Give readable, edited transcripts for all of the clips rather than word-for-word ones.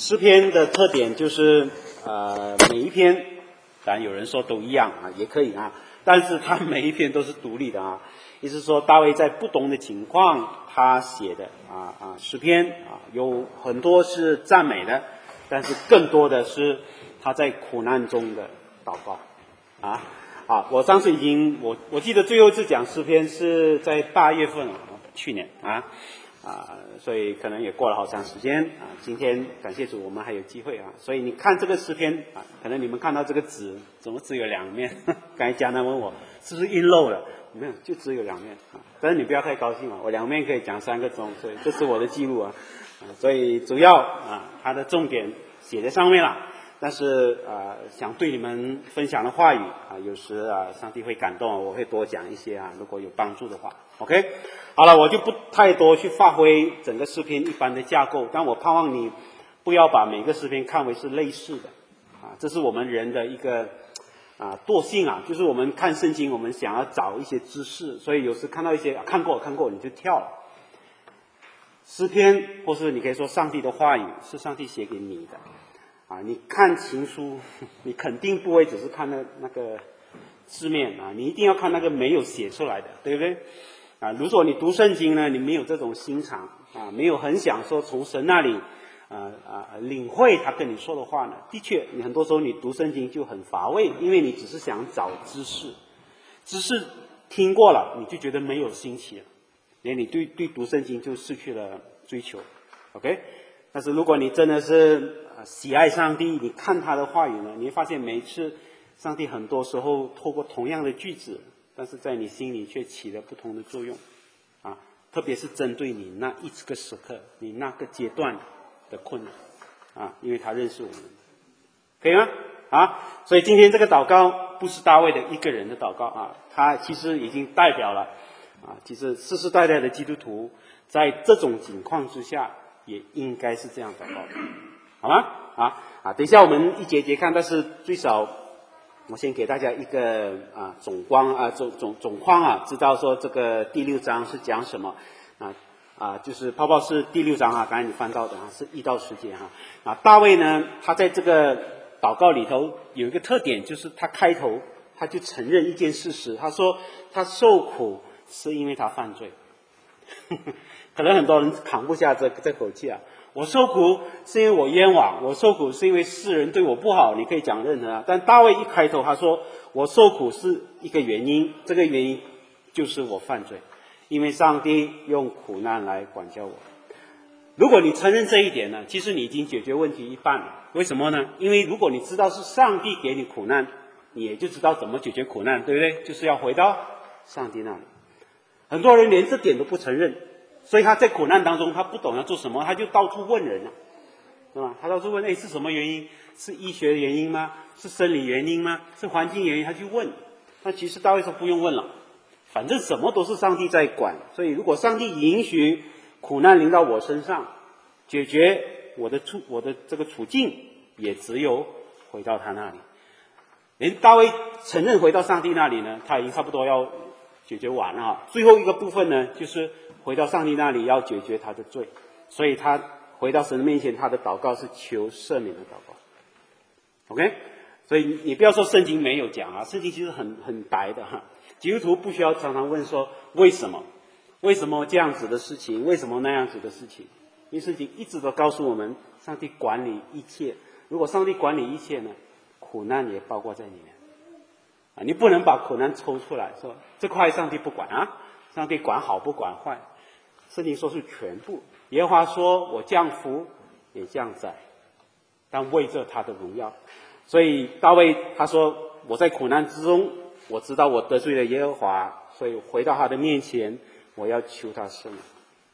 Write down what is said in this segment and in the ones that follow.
诗篇的特点就是每一篇，当然有人说都一样啊，也可以啊，但是他每一篇都是独立的啊。意思说大卫在不同的情况他写的诗篇有很多是赞美的，但是更多的是他在苦难中的祷告我上次我记得最后一次讲诗篇是在8月份去年所以可能也过了好长时间今天感谢主我们还有机会所以你看这个诗篇可能你们看到这个纸怎么只有2面刚才嘉南问我是不是印漏了，没有，就只有2面但是你不要太高兴我2面可以讲3个钟，所以这是我的记录所以主要它的重点写在上面了，但是想对你们分享的话语有时上帝会感动我会多讲一些如果有帮助的话 OK 好了，我就不太多去发挥整个诗篇一般的架构，但我盼望你不要把每个诗篇看为是类似的这是我们人的一个惰性就是我们看圣经我们想要找一些知识，所以有时看到一些看过你就跳了。诗篇或是你可以说上帝的话语是上帝写给你的你看情书你肯定不会只是看那个字面你一定要看那个没有写出来的，对不对如果你读圣经呢，你没有这种心肠没有很想说从神那里领会他跟你说的话呢，的确你很多时候你读圣经就很乏味，因为你只是想找知识听过了你就觉得没有新奇了，连你对读圣经就失去了追求 OK 但是如果你真的是喜爱上帝，你看他的话语呢，你会发现每一次上帝很多时候透过同样的句子，但是在你心里却起了不同的作用特别是针对你那一个时刻你那个阶段的困难因为他认识我们，可以吗所以今天这个祷告不是大卫的一个人的祷告他其实已经代表了其实世世代代的基督徒在这种情况之下也应该是这样祷告的，好吗等一下我们一节节看，但是最少我先给大家一个总框知道说这个第6章是讲什么就是泡泡是第6章刚才你翻到的是1到10节大卫呢他在这个祷告里头有一个特点，就是他开头他就承认一件事实，他说他受苦是因为他犯罪可能很多人扛不下这口气我受苦是因为我冤枉，我受苦是因为世人对我不好，你可以讲任何但大卫一开头他说我受苦是一个原因，这个原因就是我犯罪，因为上帝用苦难来管教我。如果你承认这一点呢，其实你已经解决问题一半了。为什么呢？因为如果你知道是上帝给你苦难，你也就知道怎么解决苦难，对不对？就是要回到上帝那里。很多人连这点都不承认，所以他在苦难当中他不懂要做什么，他就到处问人对吧？他到处问是什么原因？是医学原因吗？是生理原因吗？是环境原因？他去问。那其实大卫说不用问了，反正什么都是上帝在管，所以如果上帝允许苦难临到我身上，解决我的这个处境，也只有回到他那里。连大卫承认回到上帝那里呢，他已经差不多要解决完了最后一个部分呢，就是回到上帝那里要解决他的罪，所以他回到神的面前，他的祷告是求赦免的祷告 OK 所以你不要说圣经没有讲圣经其实很白的基督徒不需要常常问说为什么这样子的事情，为什么那样子的事情，因为圣经一直都告诉我们上帝管理一切，如果上帝管理一切呢，苦难也包括在里面你不能把苦难抽出来说这块上帝不管上帝管好不管坏，圣经说是全部。耶和华说我降福也降灾，但为着他的荣耀。所以大卫他说我在苦难之中，我知道我得罪了耶和华，所以回到他的面前，我要求他赦免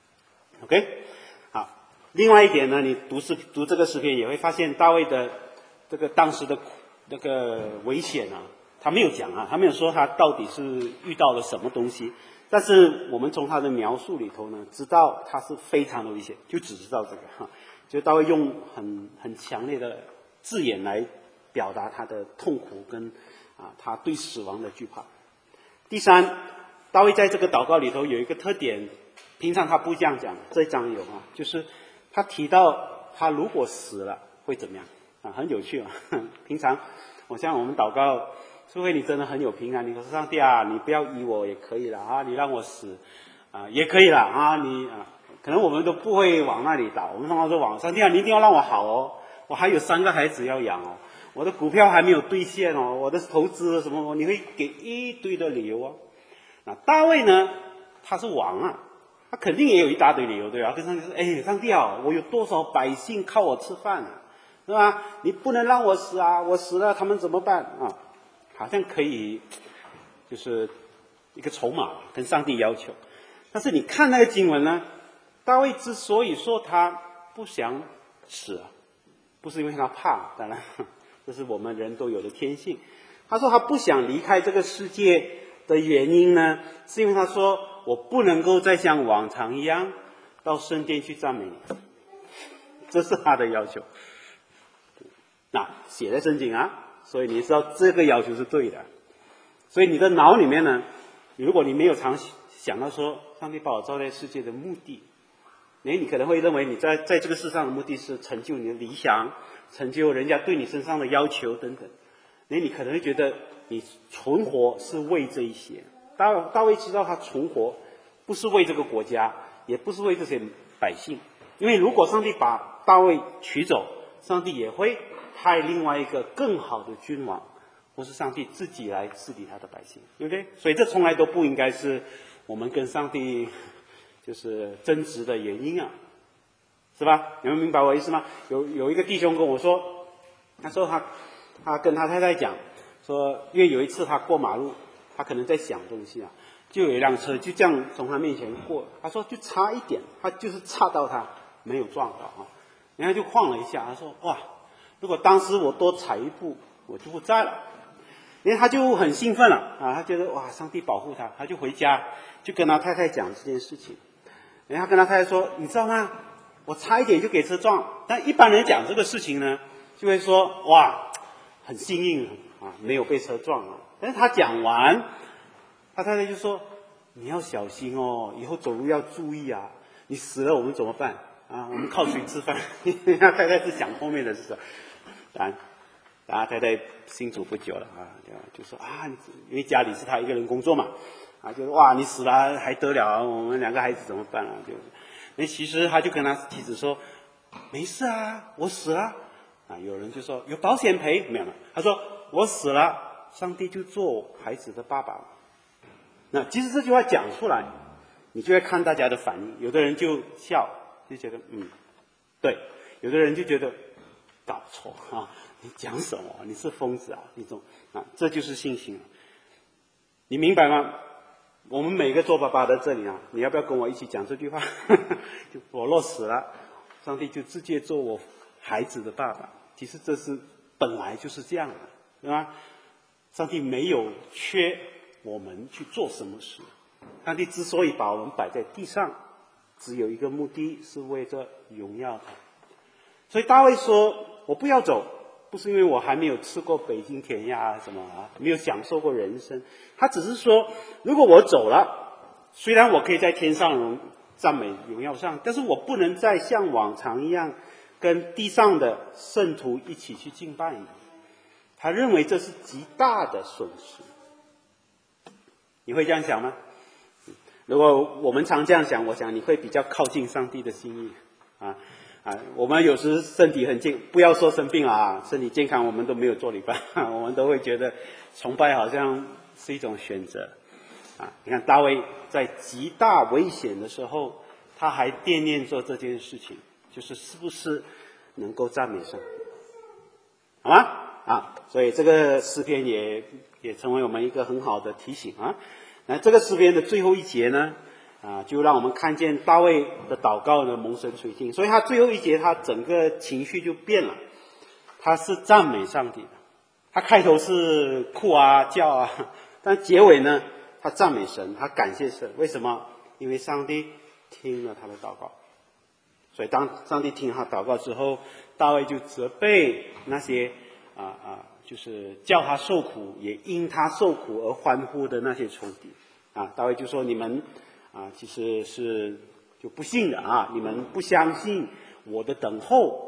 OK 好，另外一点呢，你读这个诗篇也会发现大卫的这个当时的那个危险他没有讲他没有说他到底是遇到了什么东西，但是我们从他的描述里头呢，知道他是非常的危险，就只知道这个就大卫用很强烈的字眼来表达他的痛苦跟他对死亡的惧怕。第三，大卫在这个祷告里头有一个特点，平常他不这样讲，这一章有就是他提到他如果死了会怎么样啊？很有趣啊！平常我像我们祷告，除非你真的很有平安，你说上帝啊，你不要医我也可以了啊，你让我死啊也可以了啊，可能我们都不会往那里祷，我们通常都往上帝啊，你一定要让我好哦，我还有3个孩子要养哦，我的股票还没有兑现哦，我的投资什么，你会给一堆的理由哦。那大卫呢，他是王啊，他肯定也有一大堆理由，对吧？跟上帝说，哎，上帝啊，我有多少百姓靠我吃饭啊，是吧？你不能让我死啊，我死了他们怎么办啊？好像可以，就是一个筹码跟上帝要求。但是你看那个经文呢，大卫之所以说他不想死啊，不是因为他怕，当然这是我们人都有的天性。他说他不想离开这个世界的原因呢，是因为他说我不能够再像往常一样到圣殿去赞美你，这是他的要求。那写在圣经啊，所以你知道这个要求是对的。所以你的脑里面呢，如果你没有常想到说上帝把我造在世界的目的，你可能会认为你在这个世上的目的是成就你的理想，成就人家对你身上的要求等等。你可能会觉得你存活是为这一些。大卫知道他存活不是为这个国家，也不是为这些百姓，因为如果上帝把大卫取走，上帝也会派另外一个更好的君王，或是上帝自己来治理他的百姓，对不对？所以这从来都不应该是我们跟上帝就是争执的原因啊，是吧？你们明白我意思吗？有一个弟兄跟我说，他说他跟他太太讲说，因为有一次他过马路，他可能在想东西啊，就有一辆车就这样从他面前过，他说就差一点，他就是差到他没有撞到啊，然后就晃了一下，他说哇，如果当时我多踩一步，我就不在了。因为他就很兴奋了啊，他觉得哇，上帝保护他，他就回家就跟他太太讲这件事情。然后他跟他太太说，你知道吗？我差一点就给车撞。但一般人讲这个事情呢，就会说哇，很幸运啊，没有被车撞啊。但是他讲完，他太太就说，你要小心哦，以后走路要注意啊。你死了我们怎么办啊？我们靠谁吃饭？他太太是想后面的事，然后太太信主不久了啊，就说啊，因为家里是他一个人工作嘛，啊，就说哇，你死了还得了，我们2个孩子怎么办啊？那其实他就跟他妻子说，没事啊，我死了啊。有人就说有保险赔没有？他说我死了，上帝就做孩子的爸爸了。那其实这句话讲出来，你就会看大家的反应，有的人就笑，就觉得对，有的人就觉得搞错啊。你讲什么？你是疯子啊！这就是信心啊！你明白吗？我们每个做爸爸的这里啊，你要不要跟我一起讲这句话？就我若死了，上帝就直接做我孩子的爸爸。其实这是本来就是这样的，对吧？上帝没有缺我们去做什么事，上帝之所以把我们摆在地上，只有一个目的，是为着荣耀他。所以大卫说：“我不要走。”不是因为我还没有吃过北京甜呀什么啊，没有享受过人生。他只是说，如果我走了，虽然我可以在天上赞美荣耀上，但是我不能再像往常一样跟地上的圣徒一起去敬拜你。他认为这是极大的损失。你会这样想吗？如果我们常这样想，我想你会比较靠近上帝的心意啊。我们有时身体很健，不要说生病啊，身体健康我们都没有做礼拜，我们都会觉得崇拜好像是一种选择啊。你看大卫在极大危险的时候，他还惦念做这件事情，就是是不是能够赞美上帝，好吗？啊，所以这个诗篇也成为我们一个很好的提醒啊。那这个诗篇的最后一节呢？就让我们看见大卫的祷告呢蒙神垂听，所以他最后一节他整个情绪就变了，他是赞美上帝的。他开头是哭啊叫啊，但结尾呢他赞美神，他感谢神。为什么？因为上帝听了他的祷告。所以当上帝听他祷告之后，大卫就责备那些就是叫他受苦也因他受苦而欢呼的那些仇敌啊。大卫就说：你们其实是就不信的啊！你们不相信我的等候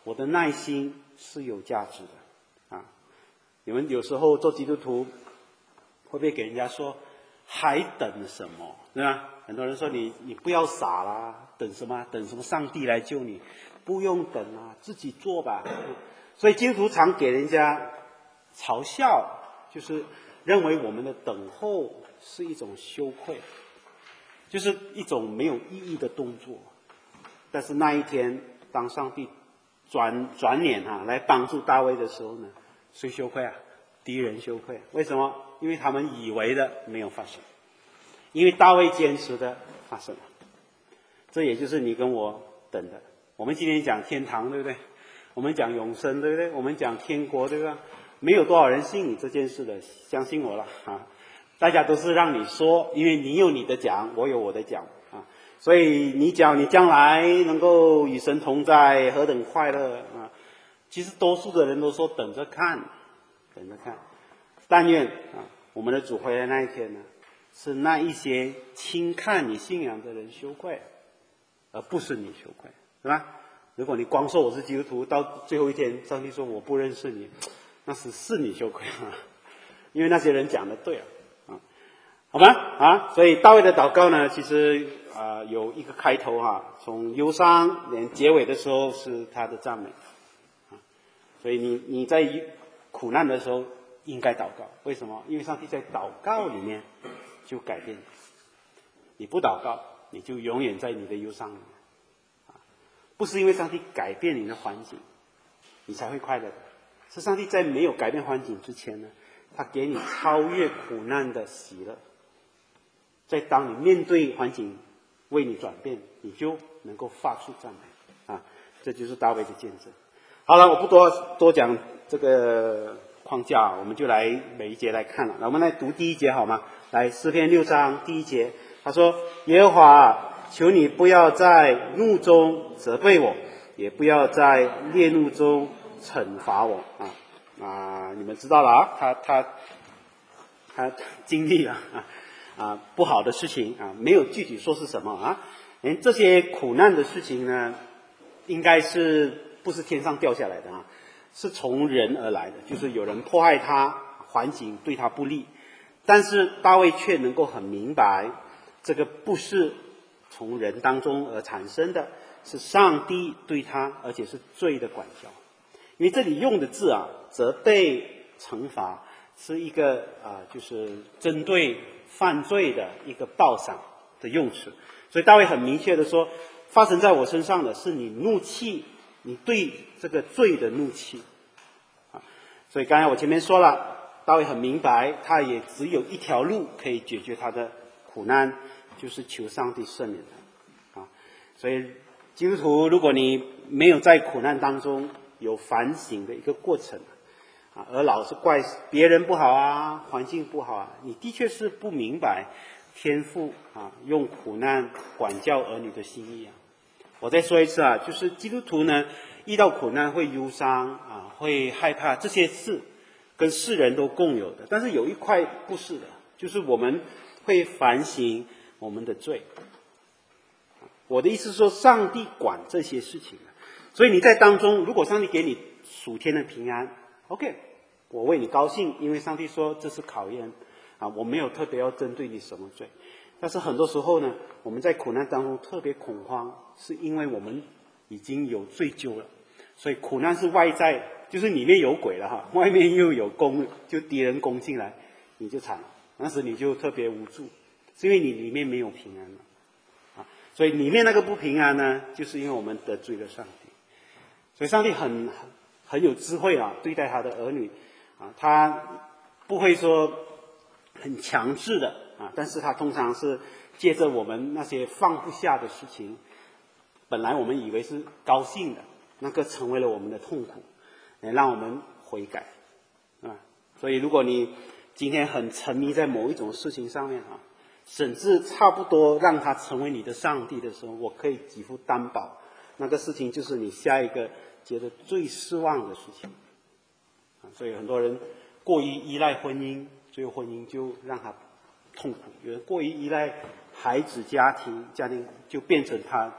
我的耐心是有价值的啊。你们有时候做基督徒会不会给人家说还等什么，对吧？很多人说你不要傻啦，等什么？等什么上帝来救你？不用等啊，自己做吧。所以基督徒常给人家嘲笑，就是认为我们的等候是一种羞愧，就是一种没有意义的动作。但是那一天，当上帝转脸来帮助大卫的时候呢，谁羞愧啊？敌人羞愧。为什么？因为他们以为的没有发生，因为大卫坚持的发生了。这也就是你跟我等的。我们今天讲天堂，对不对？我们讲永生，对不对？我们讲天国，对吧？没有多少人信你这件事的，相信我了啊！大家都是让你说，因为你有你的奖，我有我的奖啊，所以你讲你将来能够与神同在，何等快乐啊！其实多数的人都说等着看，等着看。但愿啊，我们的主回来那一天呢，是那一些轻看你信仰的人羞愧，而不是你羞愧，对吧？如果你光说我是基督徒，到最后一天，上帝说我不认识你，那是你羞愧啊，因为那些人讲的对啊，好吗？啊，所以大卫的祷告呢，其实有一个开头从忧伤连结尾的时候是他的赞美啊，所以你在苦难的时候应该祷告，为什么？因为上帝在祷告里面就改变你，你不祷告，你就永远在你的忧伤里面。不是因为上帝改变你的环境，你才会快乐的。是上帝在没有改变环境之前呢，他给你超越苦难的喜乐。在当你面对环境为你转变，你就能够发出赞美啊！这就是大卫的见证。好了，我不多讲这个框架，我们就来每一节来看了。那我们来读第一节好吗？来，诗篇6章第1节，他说：耶和华，求你不要在怒中责备我，也不要在烈怒中惩罚我你们知道了啊，他经历了不好的事情没有具体说是什么连这些苦难的事情呢，应该是不是天上掉下来的是从人而来的，就是有人迫害他，环境对他不利，但是大卫却能够很明白，这个不是从人当中而产生的，是上帝对他，而且是罪的管教。因为这里用的字责备、惩罚，是一个就是针对犯罪的一个报赏的用词。所以大卫很明确的说，发生在我身上的是你怒气，你对这个罪的怒气所以刚才我前面说了，大卫很明白，他也只有一条路可以解决他的苦难，就是求上帝赦免他所以基督徒，如果你没有在苦难当中有反省的一个过程而老是怪别人不好环境不好你的确是不明白天父用苦难管教儿女的心意我再说一次就是基督徒呢，遇到苦难会忧伤会害怕，这些事跟世人都共有的。但是有一块不是的，就是我们会反省我们的罪。我的意思是说，上帝管这些事情所以你在当中，如果上帝给你属天的平安 OK， 我为你高兴，因为上帝说这是考验我没有特别要针对你什么罪。但是很多时候呢，我们在苦难当中特别恐慌，是因为我们已经有罪疚了。所以苦难是外在，就是里面有鬼了外面又有就敌人攻进来，你就惨了。那时你就特别无助，是因为你里面没有平安了所以里面那个不平安呢，就是因为我们得罪了上帝。所以上帝很有智慧对待他的儿女他不会说很强制的但是他通常是借着我们那些放不下的事情，本来我们以为是高兴的，那个成为了我们的痛苦，让我们悔改所以如果你今天很沉迷在某一种事情上面甚至差不多让它成为你的上帝的时候，我可以几乎担保，那个事情就是你下一个觉得最失望的事情所以很多人过于依赖婚姻，最后婚姻就让他痛苦；有人过于依赖孩子家庭就变成他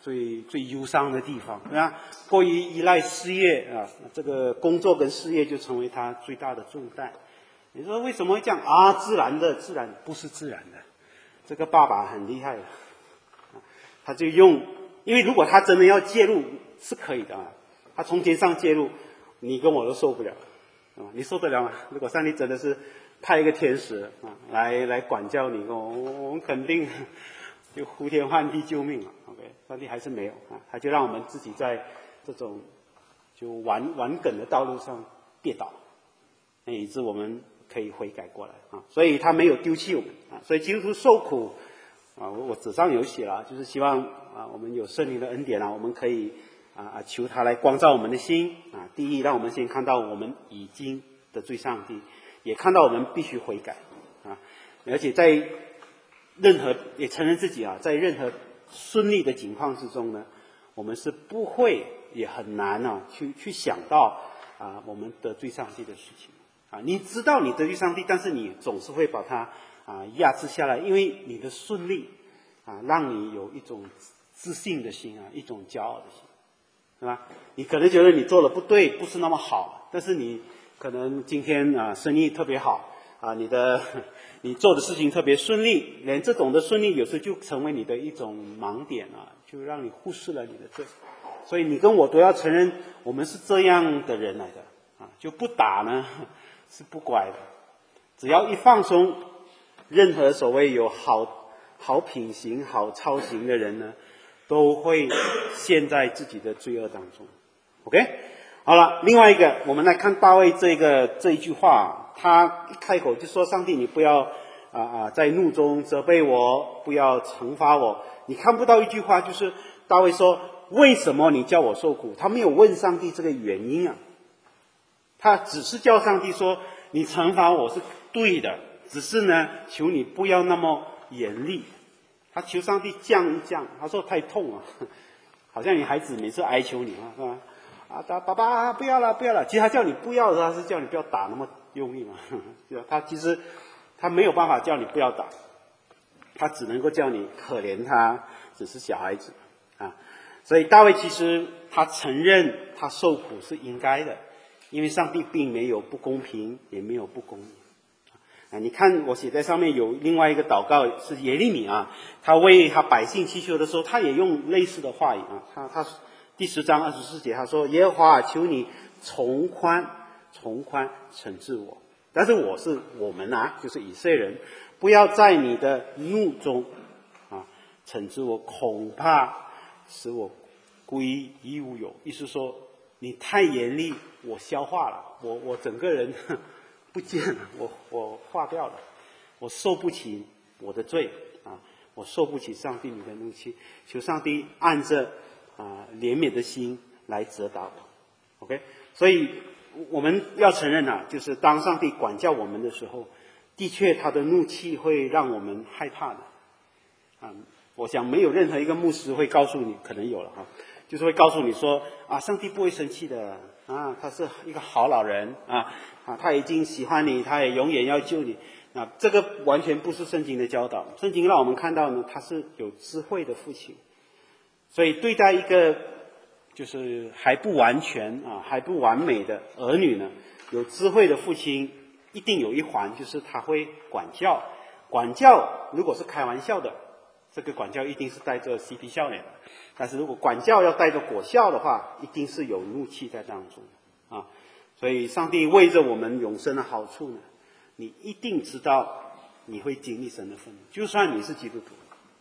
最忧伤的地方，对吧？过于依赖事业啊，这个工作跟事业就成为他最大的重担。你说为什么会这样啊？自然不是自然的。这个爸爸很厉害的，他就因为如果他真的要介入是可以的啊，他从天上介入，你跟我都受不了啊，你受得了吗？如果上帝真的是派一个天使啊来管教你，我们肯定就呼天唤地救命了。OK， 上帝还是没有啊，他就让我们自己在这种就玩梗的道路上跌倒，以致我们可以悔改过来啊，所以他没有丢弃我们啊，所以基督徒受苦啊，我纸上有写了，就是希望啊，我们有圣灵的恩典啊，我们可以求他来光照我们的心啊。第一，让我们先看到我们已经得罪上帝，也看到我们必须悔改啊，而且在也承认自己啊，在任何顺利的情况之中呢，我们是不会也很难啊去想到啊我们得罪上帝的事情。啊，你知道你得罪上帝，但是你总是会把它压制下来，因为你的顺利让你有一种自信的心一种骄傲的心，是吧？你可能觉得你做的不对，不是那么好，但是你可能今天生意特别好你做的事情特别顺利，连这种的顺利有时就成为你的一种盲点就让你忽视了你的罪。所以你跟我都要承认，我们是这样的人来的就不打呢是不乖的，只要一放松，任何所谓有好品行、好操行的人呢，都会陷在自己的罪恶当中。OK， 好了，另外一个，我们来看大卫这一句话，他一开口就说：“上帝，你不要在怒中责备我，不要惩罚我。”你看不到一句话，就是大卫说：“为什么你叫我受苦？”他没有问上帝这个原因他只是叫上帝说：“你惩罚我是对的，只是呢，求你不要那么严厉。”他求上帝降一降，他说太痛了，好像你孩子每次哀求你是吧？爸爸不要了，不要了。其实他叫你不要的，他是叫你不要打那么用力嘛。他其实他没有办法叫你不要打，他只能够叫你可怜他，只是小孩子所以大卫其实他承认他受苦是应该的。因为上帝并没有不公平，也没有不公义你看我写在上面有另外一个祷告是耶利米他为他百姓祈求的时候，他也用类似的话语他第10章24节他说：“耶和华求你从宽惩治我，但是我们就是以色列人，不要在你的怒中惩治我，恐怕使我归于无有。”意思说你太严厉，我消化了，我整个人不见了，我化掉了，我受不起我的罪我受不起上帝你的怒气，求上帝按着怜悯的心来责打我。OK， 所以我们要承认就是当上帝管教我们的时候，的确他的怒气会让我们害怕的我想没有任何一个牧师会告诉你，可能有了就是会告诉你说上帝不会生气的他是一个好老人他已经喜欢你，他也永远要救你这个完全不是圣经的教导。圣经让我们看到呢，他是有智慧的父亲，所以对待一个就是还不完全还不完美的儿女呢，有智慧的父亲一定有一环，就是他会管教。管教如果是开玩笑的，这个管教一定是带着嬉皮笑脸的，但是如果管教要带着果效的话，一定是有怒气在当中所以上帝为着我们永生的好处呢，你一定知道你会经历神的愤怒，就算你是基督徒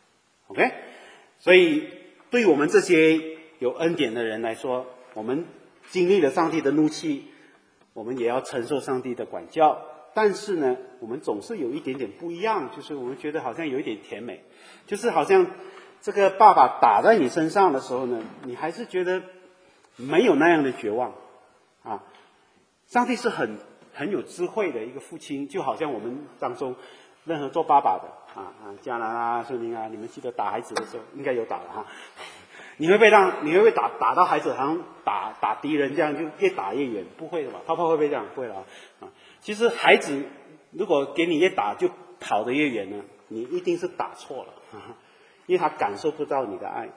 OK， 所以对我们这些有恩典的人来说，我们经历了上帝的怒气，我们也要承受上帝的管教。但是呢，我们总是有一点点不一样，就是我们觉得好像有一点甜美，就是好像这个爸爸打在你身上的时候呢，你还是觉得没有那样的绝望上帝是很有智慧的一个父亲，就好像我们当中任何做爸爸的嘉兰顺宁你们记得打孩子的时候应该有打了你会不会打到孩子好像打敌人这样，就越打越远？不会的吧？泡泡会不会这样？不会了其实孩子如果给你越打就跑得越远呢，你一定是打错了因为他感受不到你的爱。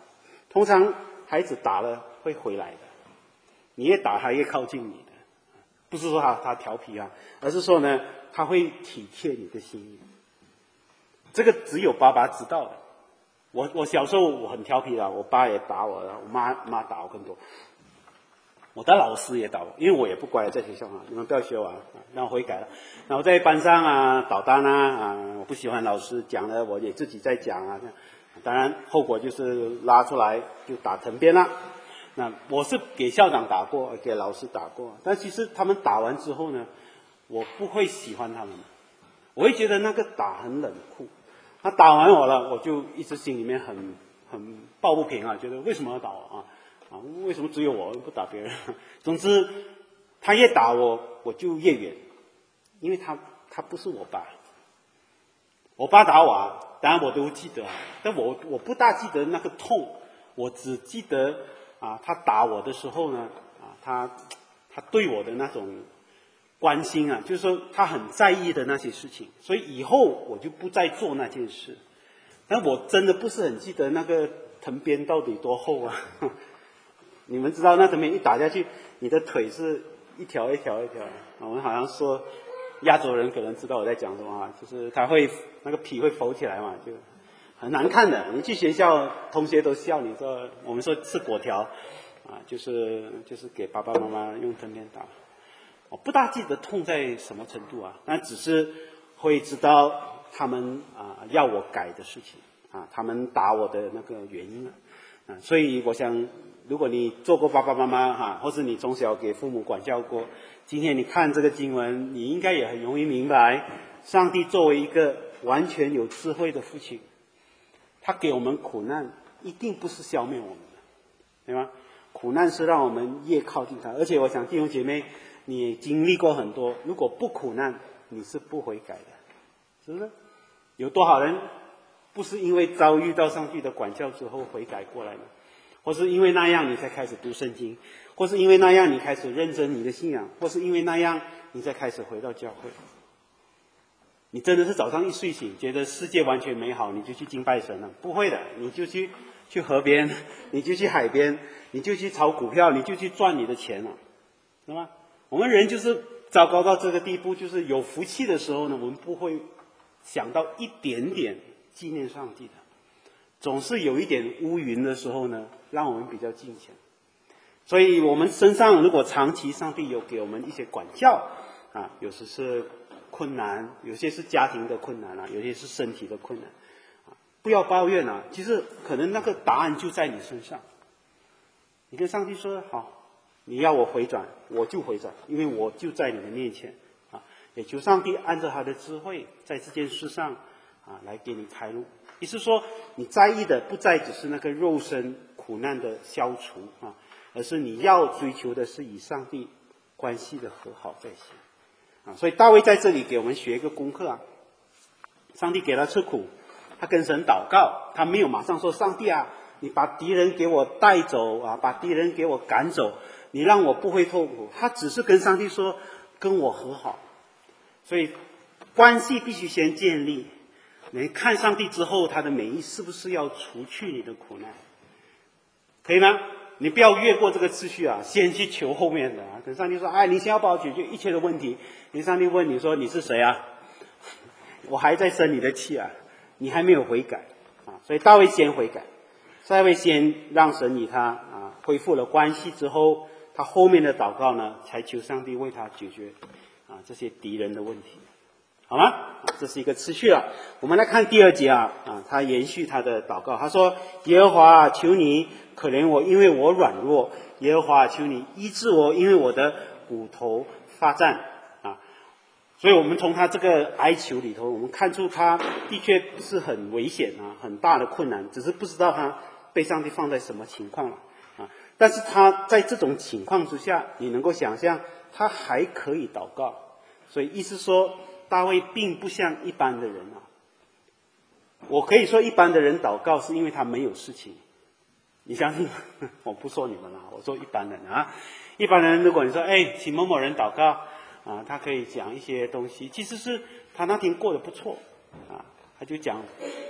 通常孩子打了会回来的，你越打他越靠近你的，不是说他调皮啊，而是说呢，他会体贴你的心意。这个只有爸爸知道的。我小时候我很调皮的，我爸也打我，我妈打我更多。我的老师也打我，因为我也不乖，在学校啊，你们不要学我啊，让我悔改了。然后在班上啊捣蛋啊，我不喜欢老师讲的，我也自己在讲啊。当然后果就是拉出来就打藤鞭了。那我是给校长打过，给老师打过，但其实他们打完之后呢，我不会喜欢他们，我会觉得那个打很冷酷。他打完我了，我就一直心里面很抱不平啊，觉得为什么要打我啊？为什么只有我不打别人？总之，他越打我，我就越远，因为他不是我爸。我爸打我啊，当然我都记得，但我不大记得那个痛，我只记得啊，他打我的时候呢，啊，他对我的那种关心啊，就是说他很在意的那些事情，所以以后我就不再做那件事。但我真的不是很记得那个藤鞭到底多厚啊。你们知道那藤鞭一打下去，你的腿是一条一条一条。我们好像说亚洲人可能知道我在讲什么啊，就是他会那个皮会浮起来嘛，就很难看的。你去学校，同学都笑你说，我们说吃粿条啊，就是给爸爸妈妈用藤鞭打。我不大记得痛在什么程度啊，但只是会知道他们要我改的事情啊，他们打我的那个原因啊，所以我想，如果你做过爸爸妈妈或是你从小给父母管教过，今天你看这个经文，你应该也很容易明白，上帝作为一个完全有智慧的父亲，他给我们苦难，一定不是消灭我们的，对吗？苦难是让我们越靠近他，而且我想弟兄姐妹，你也经历过很多，如果不苦难，你是不悔改的，是不是？有多少人不是因为遭遇到上帝的管教之后悔改过来呢？或是因为那样你才开始读圣经，或是因为那样你开始认真你的信仰，或是因为那样你才开始回到教会。你真的是早上一睡醒觉得世界完全美好，你就去敬拜神了？不会的，你就去河边，你就去海边，你就去炒股票，你就去赚你的钱了，是吗？我们人就是糟糕到这个地步，就是有福气的时候呢，我们不会想到一点点纪念上帝的，总是有一点乌云的时候呢，让我们比较敬虔。所以我们身上如果长期上帝有给我们一些管教啊，有时是困难，有些是家庭的困难有些是身体的困难不要抱怨其实可能那个答案就在你身上。你跟上帝说好，你要我回转，我就回转，因为我就在你的面前也求上帝按照他的智慧，在这件事上来给你开路。意思说，你在意的不再只是那个肉身苦难的消除而是你要追求的是与上帝关系的和好在先所以大卫在这里给我们学一个功课上帝给他吃苦，他跟神祷告，他没有马上说上帝你把敌人给我带走把敌人给我赶走，你让我不会痛苦。他只是跟上帝说跟我和好。所以关系必须先建立，你看上帝之后他的美意是不是要除去你的苦难，可以吗？你不要越过这个次序先去求后面的跟上帝说你先要帮我解决一切的问题。你上帝问你说你是谁我还在生你的气你还没有悔改所以大卫先悔改，大卫先让神与他恢复了关系之后，他后面的祷告呢才求上帝为他解决这些敌人的问题，好吗？这是一个次序了。我们来看第二节他延续他的祷告，他说耶和华求你可怜我，因为我软弱，耶和华求你医治我，因为我的骨头发战所以我们从他这个哀求里头，我们看出他的确是很危险很大的困难，只是不知道他被上帝放在什么情况了但是他在这种情况之下，你能够想象他还可以祷告。所以意思说大卫并不像一般的人我可以说一般的人祷告是因为他没有事情，你相信我不说你们我说一般人一般人如果你说请某某人祷告他可以讲一些东西，其实是他那天过得不错他就讲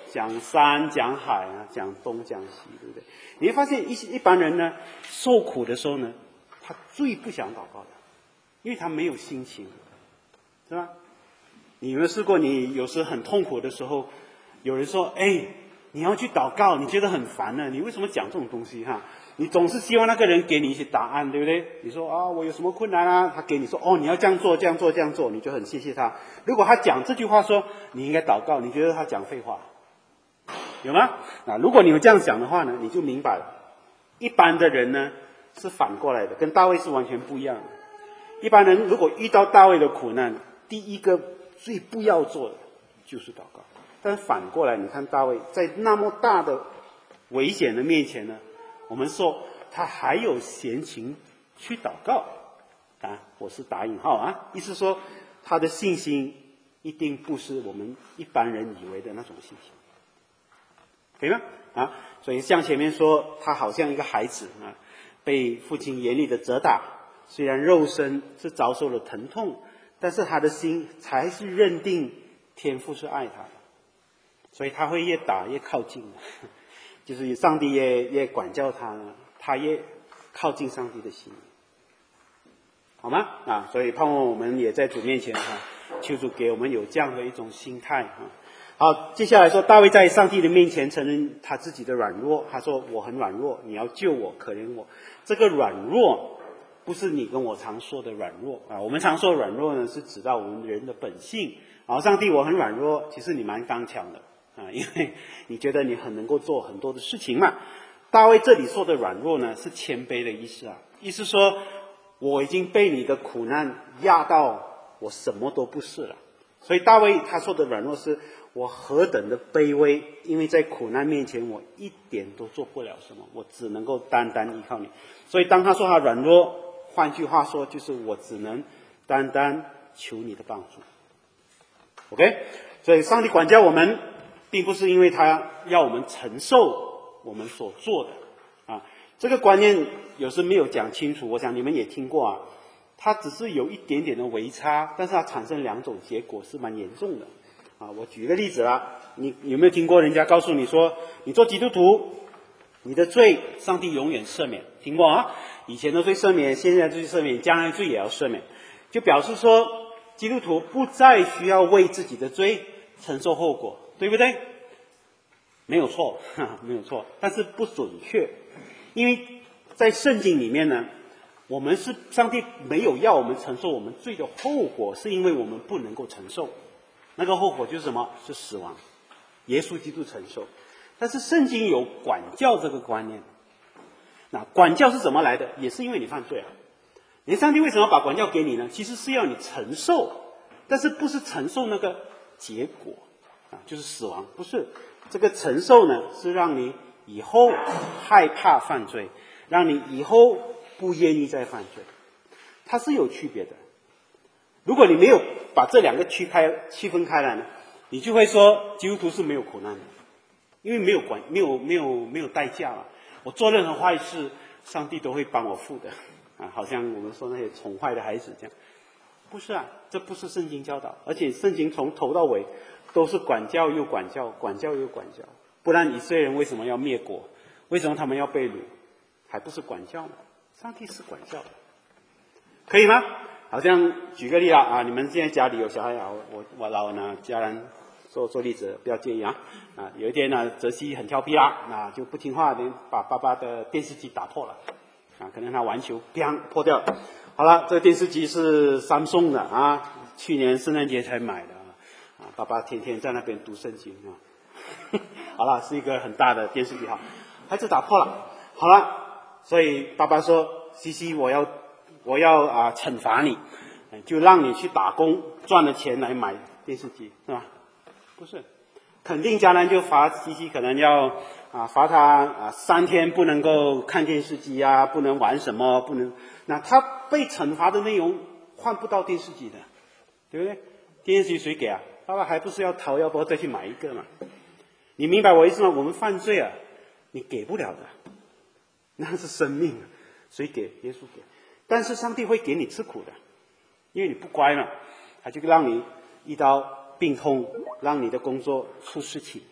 讲山讲海啊，讲东讲西，对不对？你会发现一般人呢，受苦的时候呢，他最不想祷告的，因为他没有心情，是吧？你有没有试过，你有时很痛苦的时候，有人说：“哎，你要去祷告，你觉得很烦呢，你为什么讲这种东西哈？你总是希望那个人给你一些答案，对不对？你说啊，我有什么困难啊？他给你说，哦，你要这样做，这样做，这样做，你就很谢谢他。如果他讲这句话说你应该祷告，你觉得他讲废话，有吗？如果你有这样讲的话呢，你就明白了。一般的人呢是反过来的，跟大卫是完全不一样的。一般人如果遇到大卫的苦难，第一个最不要做的就是祷告。但反过来，你看大卫在那么大的危险的面前呢，我们说他还有闲情去祷告啊，我是打引号啊，意思说他的信心一定不是我们一般人以为的那种信心，可以吗？啊，所以像前面说，他好像一个孩子啊，被父亲严厉的责打，虽然肉身是遭受了疼痛，但是他的心才是认定天父是爱他的，所以他会越打越靠近的，就是上帝越管教他呢，他越靠近上帝的心，好吗？啊，所以盼望我们也在主面前求主给我们有这样的一种心态啊。好，接下来说大卫在上帝的面前承认他自己的软弱，他说我很软弱，你要救我，可怜我。这个软弱不是你跟我常说的软弱啊，我们常说软弱呢是指到我们人的本性。上帝我很软弱，其实你蛮刚强的啊，因为你觉得你很能够做很多的事情嘛。大卫这里说的软弱呢是谦卑的意思啊，意思说我已经被你的苦难压到我什么都不是了。所以大卫他说的软弱是我何等的卑微，因为在苦难面前我一点都做不了什么，我只能够单单依靠你。所以当他说他软弱，换句话说就是我只能单单求你的帮助。OK， 所以上帝管教我们并不是因为他要我们承受我们所做的啊，这个观念有时没有讲清楚，我想你们也听过啊，它只是有一点点的微差，但是它产生两种结果是蛮严重的啊。我举个例子啦，你有没有听过人家告诉你说，你做基督徒，你的罪上帝永远赦免？听过啊？以前的罪赦免，现在的罪赦免，将来的罪也要赦免，就表示说基督徒不再需要为自己的罪承受后果，对不对？没有错，没有错，但是不准确，因为在圣经里面呢，我们是上帝没有要我们承受我们罪的后果，是因为我们不能够承受，那个后果就是什么？是死亡，耶稣基督承受。但是圣经有管教这个观念，那管教是怎么来的？也是因为你犯罪啊。你上帝为什么把管教给你呢？其实是要你承受，但是不是承受那个结果啊，就是死亡，不是。这个承受呢，是让你以后害怕犯罪，让你以后不愿意再犯罪，它是有区别的。如果你没有把这两个区分开来呢，你就会说基督徒是没有苦难的，因为没有代价了。我做任何坏事，上帝都会帮我付的啊，好像我们说那些宠坏的孩子这样，不是啊，这不是圣经教导，而且圣经从头到尾都是管教又管教，管教又管教，不然以色列人为什么要灭国？为什么他们要被掳？还不是管教吗？上帝是管教的，可以吗？好像举个例啊，你们现在家里有小孩啊，我老呢家人做例子，不要介意啊。有一天呢，泽西很调皮啦，就不听话，把爸爸的电视机打破了啊，可能他玩球砰破掉了。好了，这个电视机是Samsung的啊，去年圣诞节才买的啊，爸爸天天在那边读圣经啊。好了，是一个很大的电视机哈，孩子打破了，好了，所以爸爸说：“西西，我要惩罚你，就让你去打工赚了钱来买电视机，是吧？不是，肯定将来就罚西西，可能要罚他3天不能够看电视机啊，不能玩什么，不能。那他被惩罚的内容换不到电视机的，对不对？电视机谁给啊？爸爸还不是要掏腰包再去买一个嘛？你明白我意思吗？我们犯罪啊，你给不了的，那是生命，谁给？耶稣给。但是上帝会给你吃苦的，因为你不乖嘛，他就让你遇到病痛，让你的工作出事情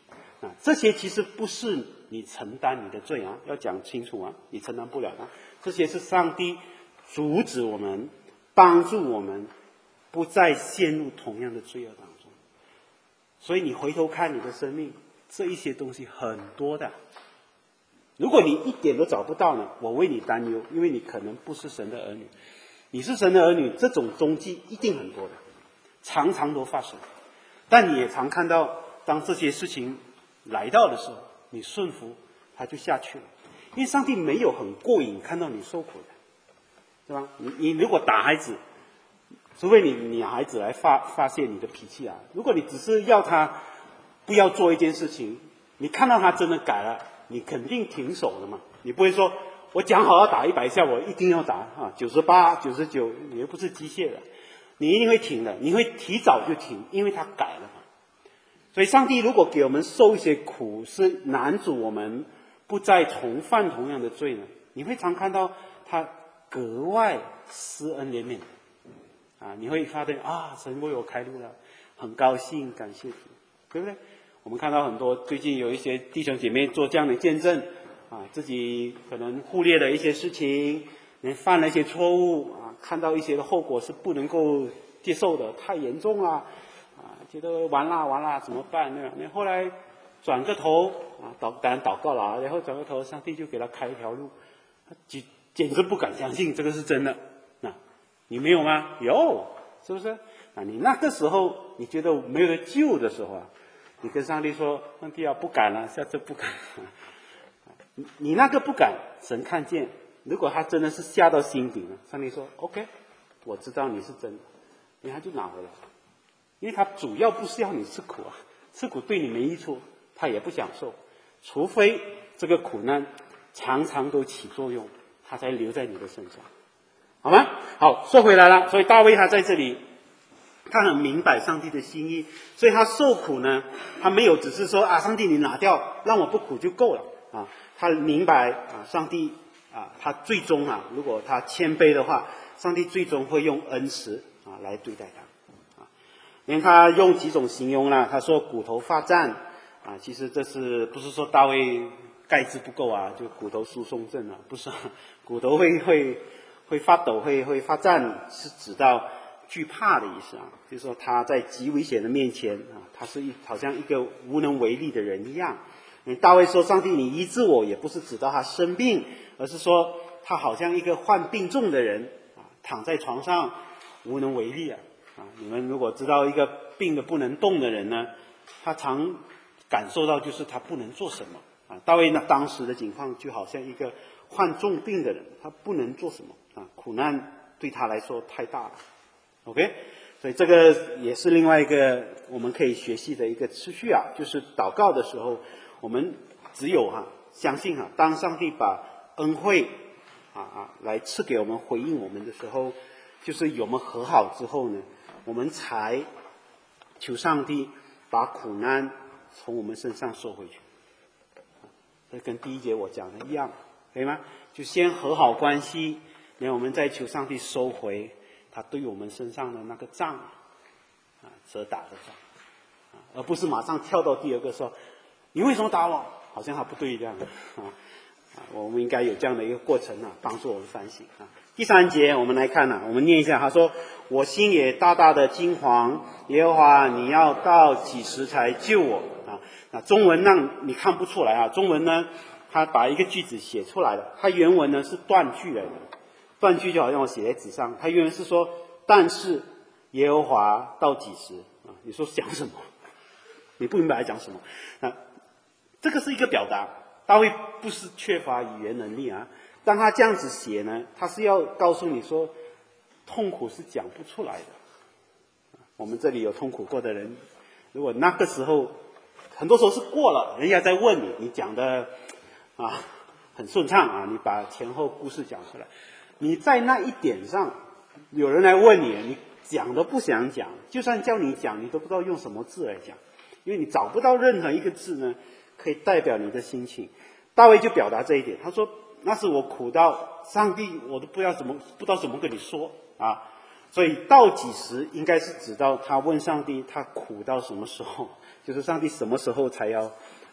这些其实不是你承担你的罪啊，要讲清楚啊，你承担不了啊。这些是上帝阻止我们，帮助我们不再陷入同样的罪恶当中。所以你回头看你的生命，这一些东西很多的。如果你一点都找不到呢，我为你担忧，因为你可能不是神的儿女。你是神的儿女，这种踪迹一定很多的，常常都发生。但你也常看到，当这些事情来到的时候，你顺服，他就下去了。因为上帝没有很过瘾看到你受苦的，对吧？你如果打孩子，除非你孩子来发泄你的脾气啊。如果你只是要他不要做一件事情，你看到他真的改了，你肯定停手的嘛。你不会说我讲好要打100下，我一定要打啊，98、99，你又不是机械的，你一定会停的，你会提早就停，因为他改了嘛。所以上帝如果给我们受一些苦，是拦阻我们不再重犯同样的罪呢，你会常看到他格外施恩怜悯啊，你会发现啊，神为我开路了，很高兴，感谢主，对不对？我们看到很多最近有一些弟兄姐妹做这样的见证啊，自己可能忽略了一些事情，犯了一些错误啊，看到一些的后果是不能够接受的，太严重了啊，觉得完了怎么办呢？那后来转个头啊，当然祷告了，然后转个头，上帝就给他开一条路，简直不敢相信这个是真的。那你没有吗？有，是不是？啊，你那个时候你觉得没有得救的时候啊，你跟上帝说，上帝啊，不敢了，下次不敢。你那个不敢，神看见。如果他真的是下到心底了，上帝说 OK， 我知道你是真的，然后他就拿回来。因为他主要不是要你吃苦啊，吃苦对你没益处，他也不享受，除非这个苦难常常都起作用，他才留在你的身上，好吗？好，说回来了，所以大卫他在这里，他很明白上帝的心意，所以他受苦呢，他没有只是说啊，上帝你拿掉，让我不苦就够了啊，他明白啊，上帝啊，他最终啊，如果他谦卑的话，上帝最终会用恩慈啊来对待他。连他用几种形容呢？他说骨头发战啊，其实这是不是说大卫钙质不够啊，就骨头疏松症啊？不是，骨头会发抖，会发战，是指到惧怕的意思啊。就是说他在极危险的面前啊，他是好像一个无能为力的人一样。大卫说：“上帝，你医治我，也不是指到他生病，而是说他好像一个患病重的人啊，躺在床上无能为力啊。”你们如果知道一个病的不能动的人呢，他常感受到就是他不能做什么啊。大卫呢当时的情况就好像一个患重病的人，他不能做什么啊，苦难对他来说太大了。OK， 所以这个也是另外一个我们可以学习的一个次序啊，就是祷告的时候，我们只有相信当上帝把恩惠来赐给我们回应我们的时候，就是我们和好之后呢，我们才求上帝把苦难从我们身上收回去。这跟第一节我讲的一样，可以吗？就先和好关系，然后我们再求上帝收回他对我们身上的那个杖责打的杖而不是马上跳到第二个说你为什么打我？好像他不对这样的我们应该有这样的一个过程帮助我们反省第3节我们来看我们念一下，他说：“我心也大大的惊惶，耶和华，你要到几时才救我？”那中文让你看不出来中文呢，他把一个句子写出来了，他原文呢是断句来的，断句就好像我写在纸上，他原文是说：“但是耶和华到几时？”你说讲什么？你不明白讲什么？这个是一个表达，大卫不是缺乏语言能力当他这样子写呢，他是要告诉你说，痛苦是讲不出来的。我们这里有痛苦过的人，如果那个时候，很多时候是过了，人家在问你，你讲的很顺畅你把前后故事讲出来，你在那一点上，有人来问你，你讲都不想讲，就算叫你讲，你都不知道用什么字来讲，因为你找不到任何一个字呢，可以代表你的心情。大卫就表达这一点，他说：“那是我苦到上帝，我都不知道怎么跟你说所以到几时应该是指到他问上帝，他苦到什么时候，就是上帝什么时候才要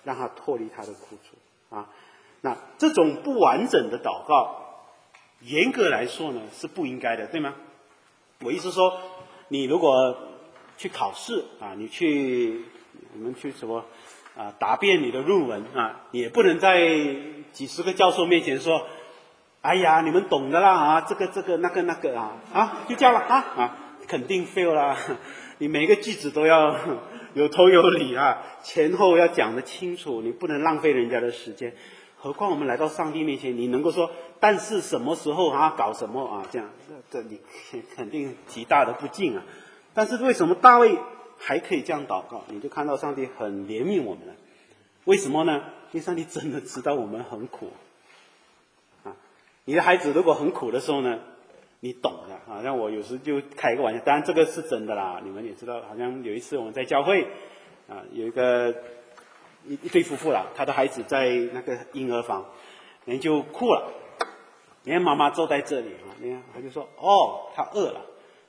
让他脱离他的苦楚啊。那这种不完整的祷告，严格来说呢是不应该的，对吗？我意思说，你如果去考试啊，我们去什么啊答辩你的论文啊，也不能在几十个教授面前说，哎呀，你们懂的啦啊，这个那个啊，就这样了啊，肯定 fail 啦。你每个句子都要有头有理啊，前后要讲得清楚，你不能浪费人家的时间。何况我们来到上帝面前，你能够说，但是什么时候啊搞什么啊，这样，这你肯定极大的不敬啊。但是为什么大卫还可以这样祷告？你就看到上帝很怜悯我们了。为什么呢？因为上帝真的知道我们很苦啊。你的孩子如果很苦的时候呢，你懂的啊。像我有时就开一个玩笑，当然这个是真的啦。你们也知道，好像有一次我们在教会啊，有一对夫妇了，他的孩子在那个婴儿房，人就哭了，人家妈妈坐在这里啊，人家他就说哦，他饿了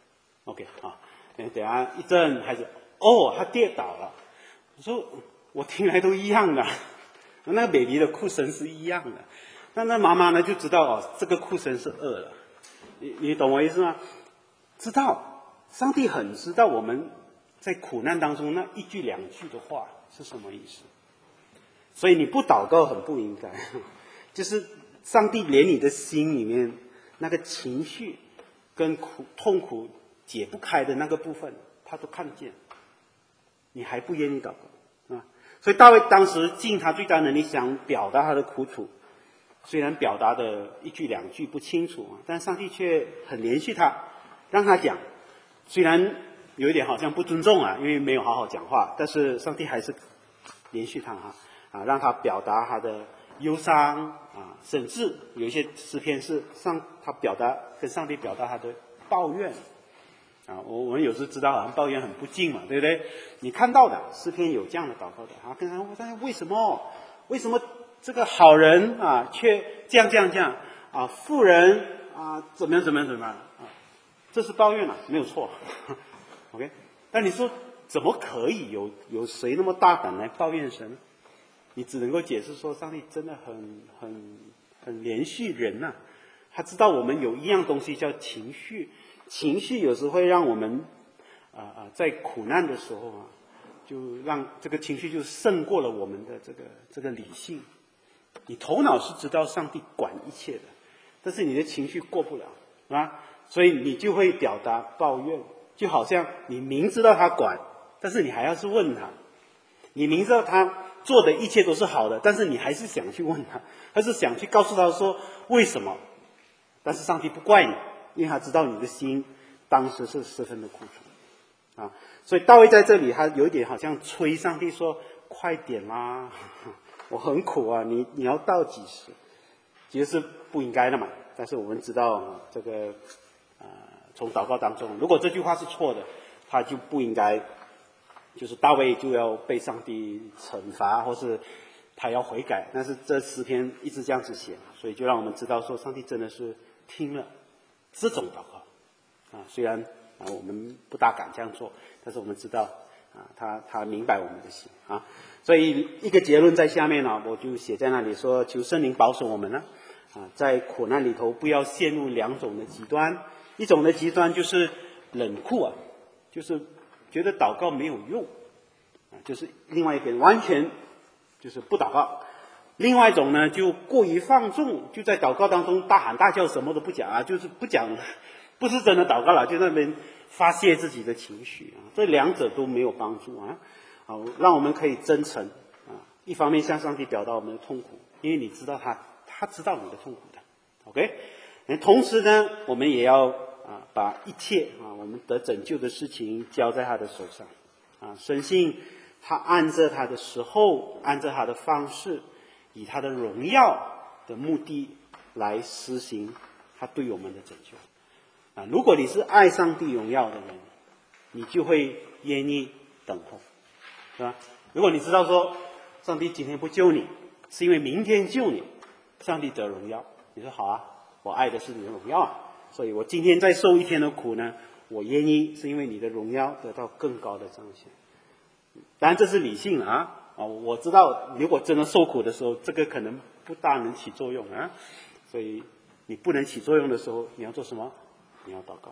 ，OK 啊，等下一阵孩子哦，他跌倒了，我说我听来都一样的，那个 baby 的哭声是一样的，那妈妈呢就知道哦，这个哭声是饿了，你懂我意思吗？知道，上帝很知道我们在苦难当中那一句两句的话是什么意思。所以你不祷告很不应该，就是上帝连你的心里面那个情绪跟痛苦解不开的那个部分，他都看见，你还不愿意祷告啊？所以大卫当时尽他最大能力想表达他的苦楚，虽然表达的一句两句不清楚啊，但上帝却很怜恤他，让他讲，虽然有一点好像不尊重啊，因为没有好好讲话，但是上帝还是怜恤他让他表达他的忧伤啊，甚至有一些诗篇是他跟上帝表达他的抱怨啊。我们有时知道好像抱怨很不敬嘛，对不对？你看到的诗篇有这样的祷告的啊，跟他说，但是为什么这个好人啊却这样啊，富人啊怎么样啊？这是抱怨了，没有错，OK。但你说怎么可以有谁那么大胆来抱怨神呢？你只能够解释说，上帝真的很怜恤人呐，他知道我们有一样东西叫情绪，情绪有时会让我们在苦难的时候啊，就让这个情绪就胜过了我们的这个理性。你头脑是知道上帝管一切的，但是你的情绪过不了啊，所以你就会表达抱怨，就好像你明知道他管，但是你还要去问他，你明知道他做的一切都是好的，但是你还是想去问他，还是想去告诉他说为什么？但是上帝不怪你，因为他知道你的心当时是十分的苦楚啊。所以大卫在这里他有一点好像催上帝说快点啦，我很苦啊，你要到几时？其实是不应该的嘛。但是我们知道这个从祷告当中，如果这句话是错的，他就不应该。就是大卫就要被上帝惩罚，或是他要悔改，但是这诗篇一直这样子写，所以就让我们知道说，上帝真的是听了这种祷告啊。虽然我们不大敢这样做，但是我们知道他明白我们的心啊。所以一个结论在下面呢，我就写在那里说，求圣灵保守我们呢在苦难里头不要陷入两种的极端，一种的极端就是冷酷就是觉得祷告没有用就是另外一边完全就是不祷告。另外一种呢就过于放纵，就在祷告当中大喊大叫，什么都不讲就是不讲，不是真的祷告了，就在那边发泄自己的情绪这两者都没有帮助让我们可以真诚一方面向上帝表达我们的痛苦，因为你知道他知道你的痛苦的 OK。 同时呢我们也要把一切我们得拯救的事情交在他的手上深信他按着他的时候，按着他的方式，以他的荣耀的目的来实行他对我们的拯救如果你是爱上帝荣耀的人，你就会愿意等候，是吧？如果你知道说上帝今天不救你，是因为明天救你，上帝得荣耀，你说好我爱的是你的荣耀所以我今天再受一天的苦呢，我愿意，是因为你的荣耀得到更高的彰显。当然这是理性我知道如果真的受苦的时候，这个可能不大能起作用啊。所以你不能起作用的时候，你要做什么？你要祷告。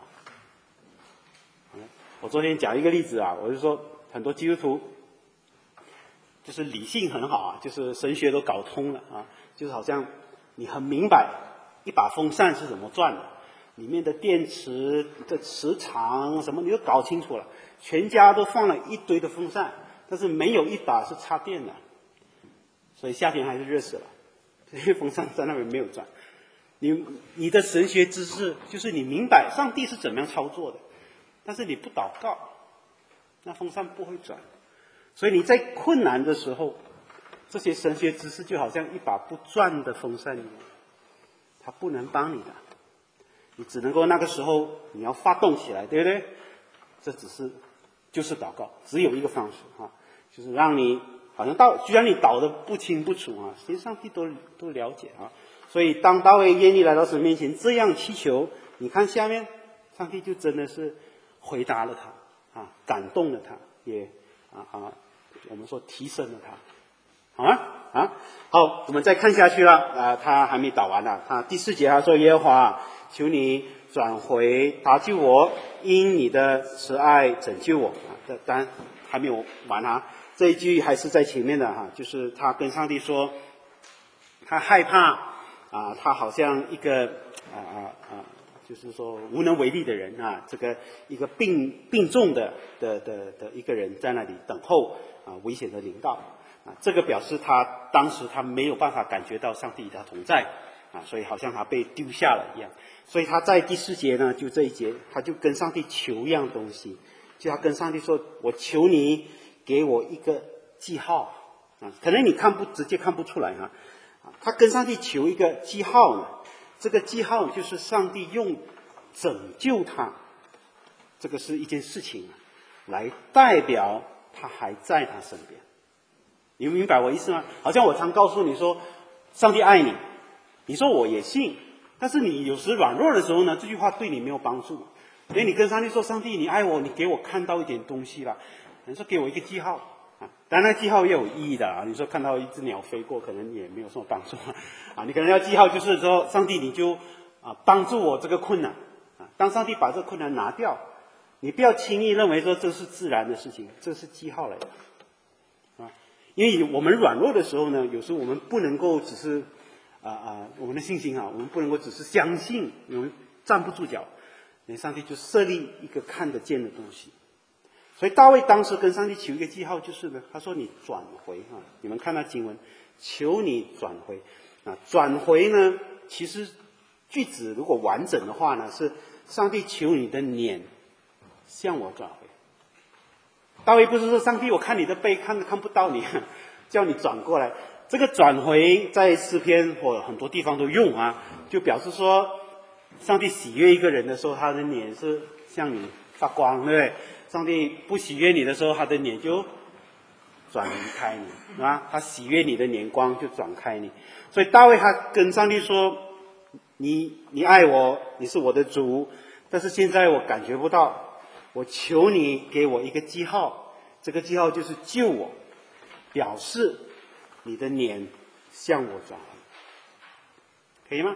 我昨天讲一个例子啊，我就说很多基督徒就是理性很好啊，就是神学都搞通了啊，就是好像你很明白一把风扇是怎么转的，里面的电池的磁场什么你都搞清楚了，全家都放了一堆的风扇，但是没有一把是插电的，所以夏天还是热死了，这些风扇在那边没有转。你的神学知识就是你明白上帝是怎么样操作的，但是你不祷告，那风扇不会转。所以你在困难的时候，这些神学知识就好像一把不转的风扇一样，它不能帮你的，你只能够那个时候你要发动起来，对不对？这就是祷告，只有一个方式啊，就是让你好像居然你祷得不清不楚啊，其实上帝都了解啊。所以当大卫愿意来到神面前这样祈求，你看下面上帝就真的是回答了他啊，感动了他，也我们说提升了他，好吗？好，我们再看下去了他还没祷完呢，他第4节他说耶和华，求你转回搭救我，因你的慈爱拯救我这当然还没有完啊，这一句还是在前面的就是他跟上帝说他害怕他好像一个就是说无能为力的人这个一个病重的一个人在那里等候危险的临到这个表示他当时他没有办法感觉到上帝与他同在所以好像他被丢下了一样。所以他在第4节呢，就这一节，他就跟上帝求一样东西，就他跟上帝说：“我求你给我一个记号可能你直接看不出来他跟上帝求一个记号呢，这个记号就是上帝用拯救他，这个是一件事情来代表他还在他身边。你明白我意思吗？好像我常告诉你说，上帝爱你，你说我也信，但是你有时软弱的时候呢，这句话对你没有帮助。所以你跟上帝说，上帝你爱我，你给我看到一点东西了，你说给我一个记号当然记号也有意义的你说看到一只鸟飞过，可能也没有什么帮助你可能要记号就是说，上帝你就帮助我这个困难当上帝把这个困难拿掉，你不要轻易认为说这是自然的事情，这是记号来的因为我们软弱的时候呢，有时候我们不能够只是我们的信心我们不能够只是相信，我们站不住脚，上帝就设立一个看得见的东西。所以大卫当时跟上帝求一个记号，就是呢，他说你转回你们看到经文，求你转回转回呢，其实句子如果完整的话呢，是上帝求你的脸向我转回。大卫不是说上帝我看你的背看不到你叫你转过来，这个转回在诗篇或很多地方都用就表示说上帝喜悦一个人的时候，他的脸是向你发光，对不对？上帝不喜悦你的时候，他的脸就转离开你，是吧？他喜悦你的眼光就转开你。所以大卫他跟上帝说，你爱我，你是我的主，但是现在我感觉不到，我求你给我一个记号，这个记号就是救我，表示你的脸向我转回，可以吗？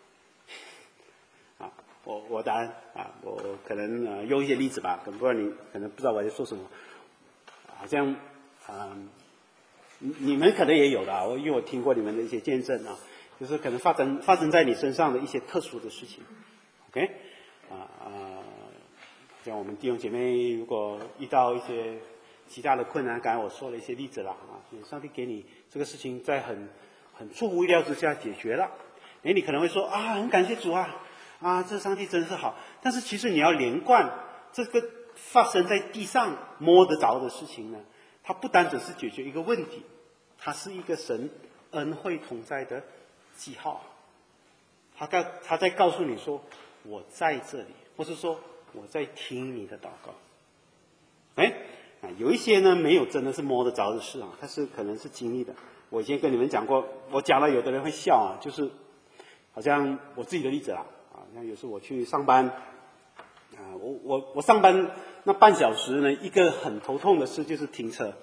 我当然我可能用一些例子吧，不然你可能不知道我在说什么。好像你们可能也有的因为我听过你们的一些见证就是可能发生在你身上的一些特殊的事情。OK 像我们弟兄姐妹如果遇到一些其他的困难，刚才我说了一些例子了上帝给你这个事情在很出乎意料之下解决了，你可能会说很感谢主这上帝真是好。但是其实你要连贯这个发生在地上摸得着的事情呢，它不单只是解决一个问题，它是一个神恩惠同在的记号。他在告诉你说我在这里，或是说我在听你的祷告。有一些呢没有真的是摸得着的事它是可能是经历的。我以前跟你们讲过，我讲了有的人会笑就是好像我自己的例子像有时我去上班我上班那半小时呢，一个很头痛的事就是停车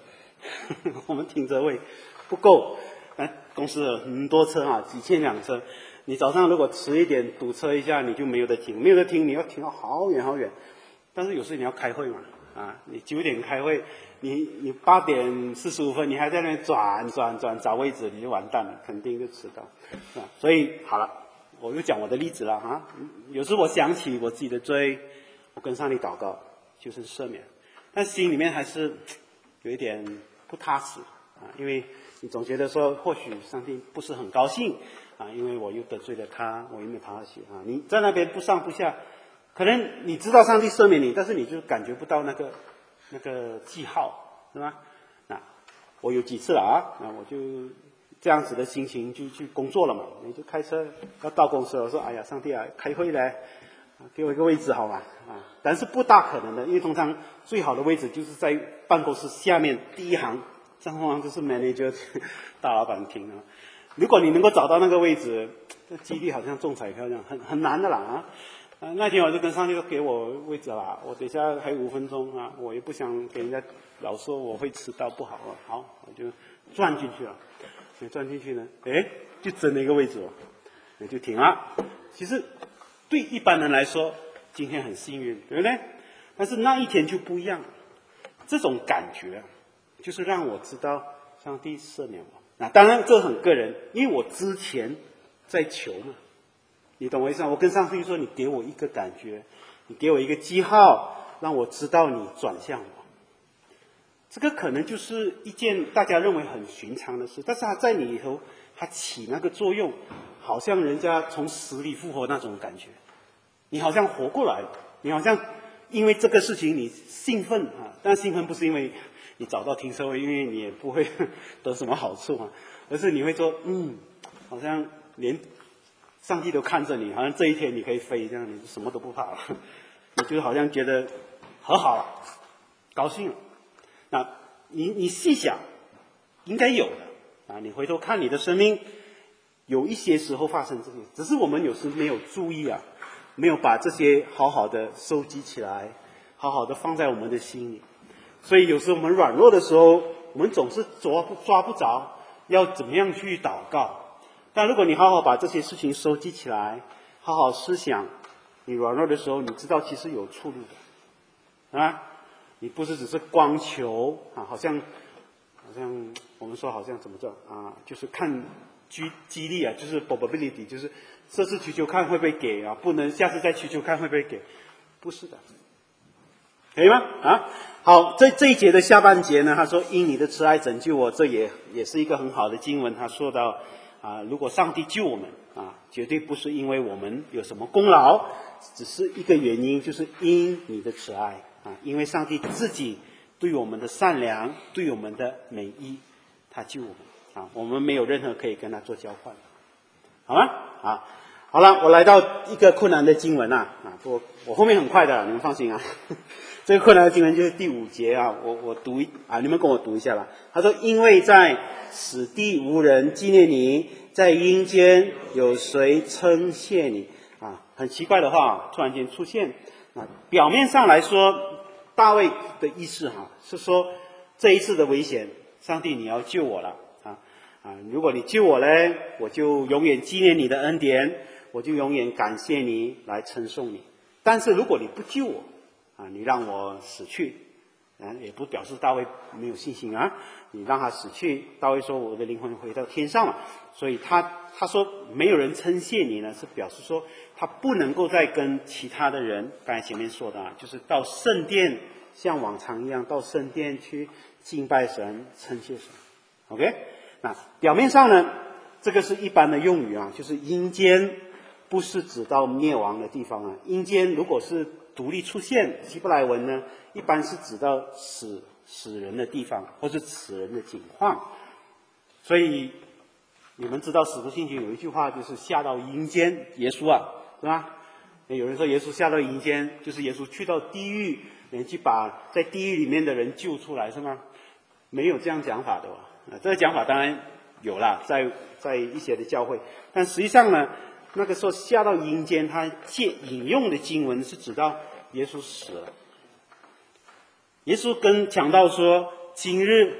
我们停车位不够，公司有很多车啊，几千辆车。你早上如果迟一点堵车一下，你就没有得停，没有得停，你要停到好远好远。但是有时你要开会嘛，你9点开会，你8点45分，你还在那边转找位置，你就完蛋了，肯定就迟到。所以好了，我就讲我的例子了哈。有时我想起我自己的罪，我跟上帝祷告，就是赦免，但心里面还是有一点不踏实因为你总觉得说，或许上帝不是很高兴因为我又得罪了他，我又没有讨他喜你在那边不上不下，可能你知道上帝赦免你，但是你就感觉不到那个记号，是吧？我有几次了我就这样子的心情就去工作了嘛，你就开车要到公司了，我说哎呀，上帝开会呢，给我一个位置好吗？但是不大可能的，因为通常最好的位置就是在办公室下面第一行，通常就是 manager 大老板厅如果你能够找到那个位置，那几率好像中彩票这样，很难的啦那天我就跟上帝说给我位置啦，我等一下还有5分钟我也不想给人家老说我会迟到不好好，我就转进去了。转进去呢，就争了一个位置就停了。其实对一般人来说，今天很幸运，对不对？但是那一天就不一样，这种感觉就是让我知道上帝赦免我。当然这很个人，因为我之前在求嘛，你懂我意思吗？我跟上帝说，你给我一个感觉，你给我一个记号，让我知道你转向我。这个可能就是一件大家认为很寻常的事，但是它在你里头，它起那个作用，好像人家从死里复活那种感觉，你好像活过来了，你好像因为这个事情你兴奋但兴奋不是因为你找到停车位，因为你也不会得什么好处而是你会说好像连上帝都看着你，好像这一天你可以飞，这样你什么都不怕了，你就好像觉得和好了，高兴了。你细想，应该有的你回头看你的生命，有一些时候发生这些，只是我们有时没有注意没有把这些好好的收集起来，好好的放在我们的心里。所以有时候我们软弱的时候，我们总是抓不着要怎么样去祷告。但如果你好好把这些事情收集起来，好好思想，你软弱的时候，你知道其实有出路的你不是只是光求好像我们说好像怎么做就是看几率就是 probability， 就是这次求看会不会给不能下次再求看会不会给，不是的，可以吗？好，这一节的下半节呢，他说因你的慈爱拯救我，这也是一个很好的经文。他说到如果上帝救我们绝对不是因为我们有什么功劳，只是一个原因，就是因你的慈爱因为上帝自己对我们的善良，对我们的美意，他救我们我们没有任何可以跟他做交换，好吗？好了，我来到一个困难的经文我后面很快的，你们放心这个困难的经文就是第5节我读你们跟我读一下吧。他说因为在死地无人纪念你，在阴间有谁称谢你很奇怪的话突然间出现表面上来说，大卫的意思是说这一次的危险，上帝你要救我了如果你救我呢，我就永远纪念你的恩典，我就永远感谢你，来称颂你。但是如果你不救我你让我死去也不表示大卫没有信心你让他死去，大卫说我的灵魂回到天上了，所以他说没有人称谢你呢，是表示说他不能够再跟其他的人，刚才前面说的就是到圣殿像往常一样到圣殿去敬拜神，称谢神。 OK， 那表面上呢，这个是一般的用语就是阴间不是指到灭亡的地方阴间如果是独立出现，希伯来文呢一般是指到死人的地方，或是死人的景况。所以你们知道使徒信经有一句话就是下到阴间，耶稣是吧？有人说耶稣下到阴间就是耶稣去到地狱，去把在地狱里面的人救出来，是吗？没有这样讲法的这个讲法当然有啦，在一些的教会，但实际上呢，那个时候下到阴间，他引用的经文是指到耶稣死了。耶稣跟讲到说，今日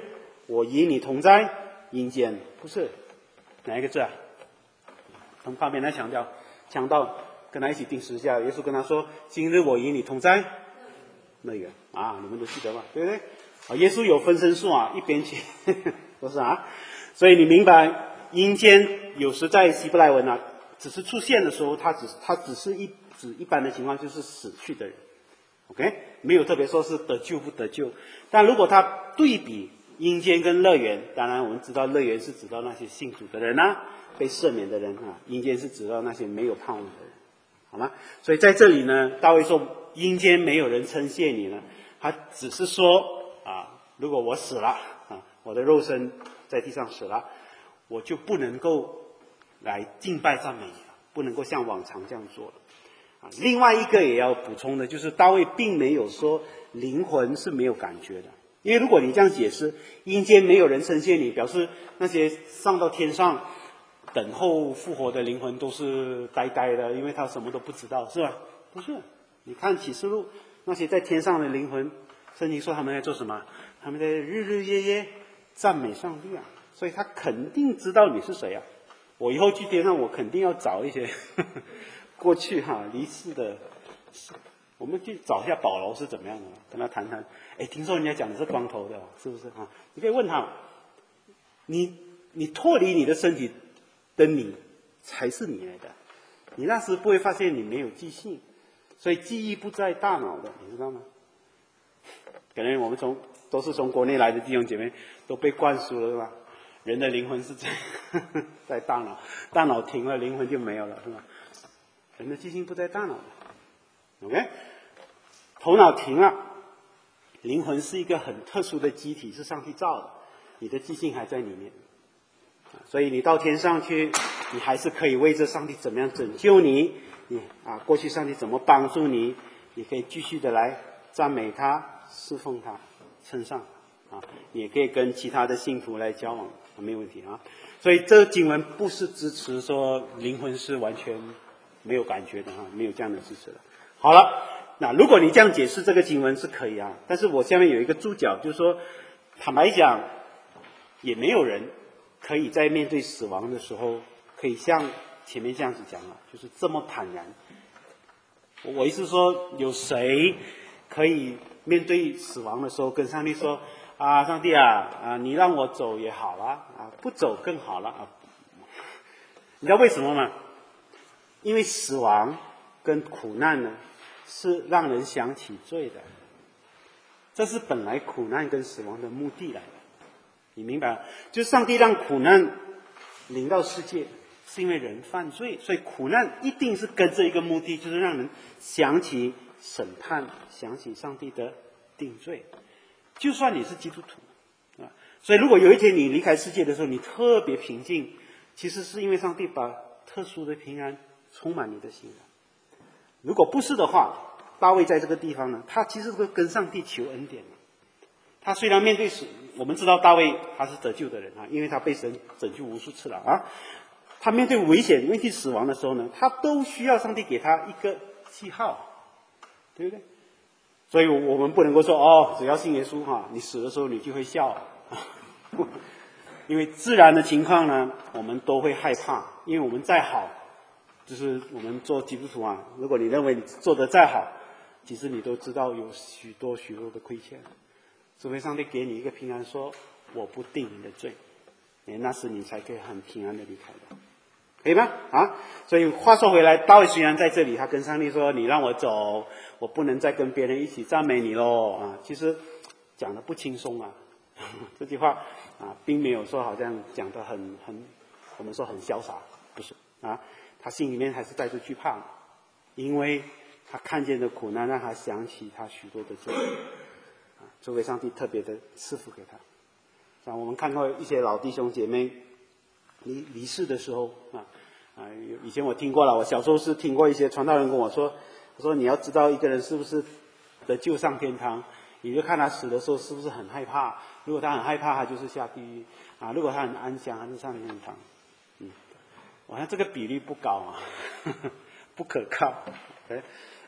我与你同在，阴间不是哪一个字啊？从旁边来强调跟他一起钉十字架，耶稣跟他说：“今日我与你同在乐园啊，你们都记得吧？对不对？啊，耶稣有分身术啊，一边去，不是啊？所以你明白，阴间有时在希伯来文啊，只是出现的时候，它只是指一般的情况，就是死去的人 ，OK， 没有特别说是得救不得救。但如果它对比阴间跟乐园，当然我们知道乐园是指到那些信主的人啊，被赦免的人啊，阴间是指到那些没有盼望的人。”好吗？所以在这里呢，大卫说阴间没有人称谢你呢，他只是说啊，如果我死了啊，我的肉身在地上死了，我就不能够来敬拜赞美你了，不能够像往常这样做了。啊，另外一个也要补充的就是，大卫并没有说灵魂是没有感觉的，因为如果你这样解释，阴间没有人称谢你，表示那些上到天上等候复活的灵魂都是呆呆的，因为他什么都不知道，是吧？不是，你看启示录那些在天上的灵魂，圣经说他们在做什么？他们在日日夜夜赞美上帝啊，所以他肯定知道你是谁啊。我以后去天上，我肯定要找一些过去离世的，我们去找一下保罗是怎么样的，跟他谈谈。哎，听说人家讲的是光头的，是不是啊？你可以问他，你脱离你的身体的你才是你来的，你那时不会发现你没有记性，所以记忆不在大脑的，你知道吗？可能我们都是从国内来的弟兄姐妹都被灌输了，是吧？人的灵魂是在大脑，大脑停了，灵魂就没有了，是吧？人的记性不在大脑的 ，OK？ 头脑停了，灵魂是一个很特殊的机体，是上帝造的，你的记性还在里面。所以你到天上去，你还是可以为着上帝怎么样拯救你，过去上帝怎么帮助你，你可以继续的来赞美他、侍奉他、称颂他，你也可以跟其他的信徒来交往，没有问题啊。所以这经文不是支持说灵魂是完全没有感觉的没有这样的支持的。好了，那如果你这样解释这个经文是可以啊，但是我下面有一个注脚，就是说，坦白讲，也没有人可以在面对死亡的时候，可以像前面这样子讲了，就是这么坦然。我意思说，有谁可以面对死亡的时候跟上帝说啊，上帝你让我走也好了不走更好了你知道为什么吗？因为死亡跟苦难呢，是让人想起罪的，这是本来苦难跟死亡的目的来的。你明白吗？就是上帝让苦难临到世界，是因为人犯罪，所以苦难一定是跟着一个目的，就是让人想起审判，想起上帝的定罪。就算你是基督徒所以如果有一天你离开世界的时候，你特别平静，其实是因为上帝把特殊的平安充满你的心。如果不是的话，大卫在这个地方呢，他其实会跟上帝求恩典。他虽然面对死，我们知道大卫他是得救的人因为他被神拯救无数次了他面对危险、面对死亡的时候呢，他都需要上帝给他一个记号，对不对？所以我们不能够说只要信耶稣你死的时候你就会笑因为自然的情况呢，我们都会害怕，因为我们再好，就是我们做基督徒如果你认为你做得再好，其实你都知道有许多的亏欠。除非上帝给你一个平安，说我不定你的罪，那时你才可以很平安的离开的，可以吗？所以话说回来，大卫虽然在这里，他跟上帝说：“你让我走，我不能再跟别人一起赞美你喽其实讲的不轻松这句话并没有说好像讲的很我们说很潇洒，不是他心里面还是带着惧怕，因为他看见的苦难让他想起他许多的罪。除非上帝特别的赐福给他。像我们看过一些老弟兄姐妹离世的时候以前我听过了，我小时候是听过一些传道人跟我说你要知道一个人是不是得救上天堂，你就看他死的时候是不是很害怕。如果他很害怕，他就是下地狱如果他很安详，他就上天堂。我看这个比例不高不可靠。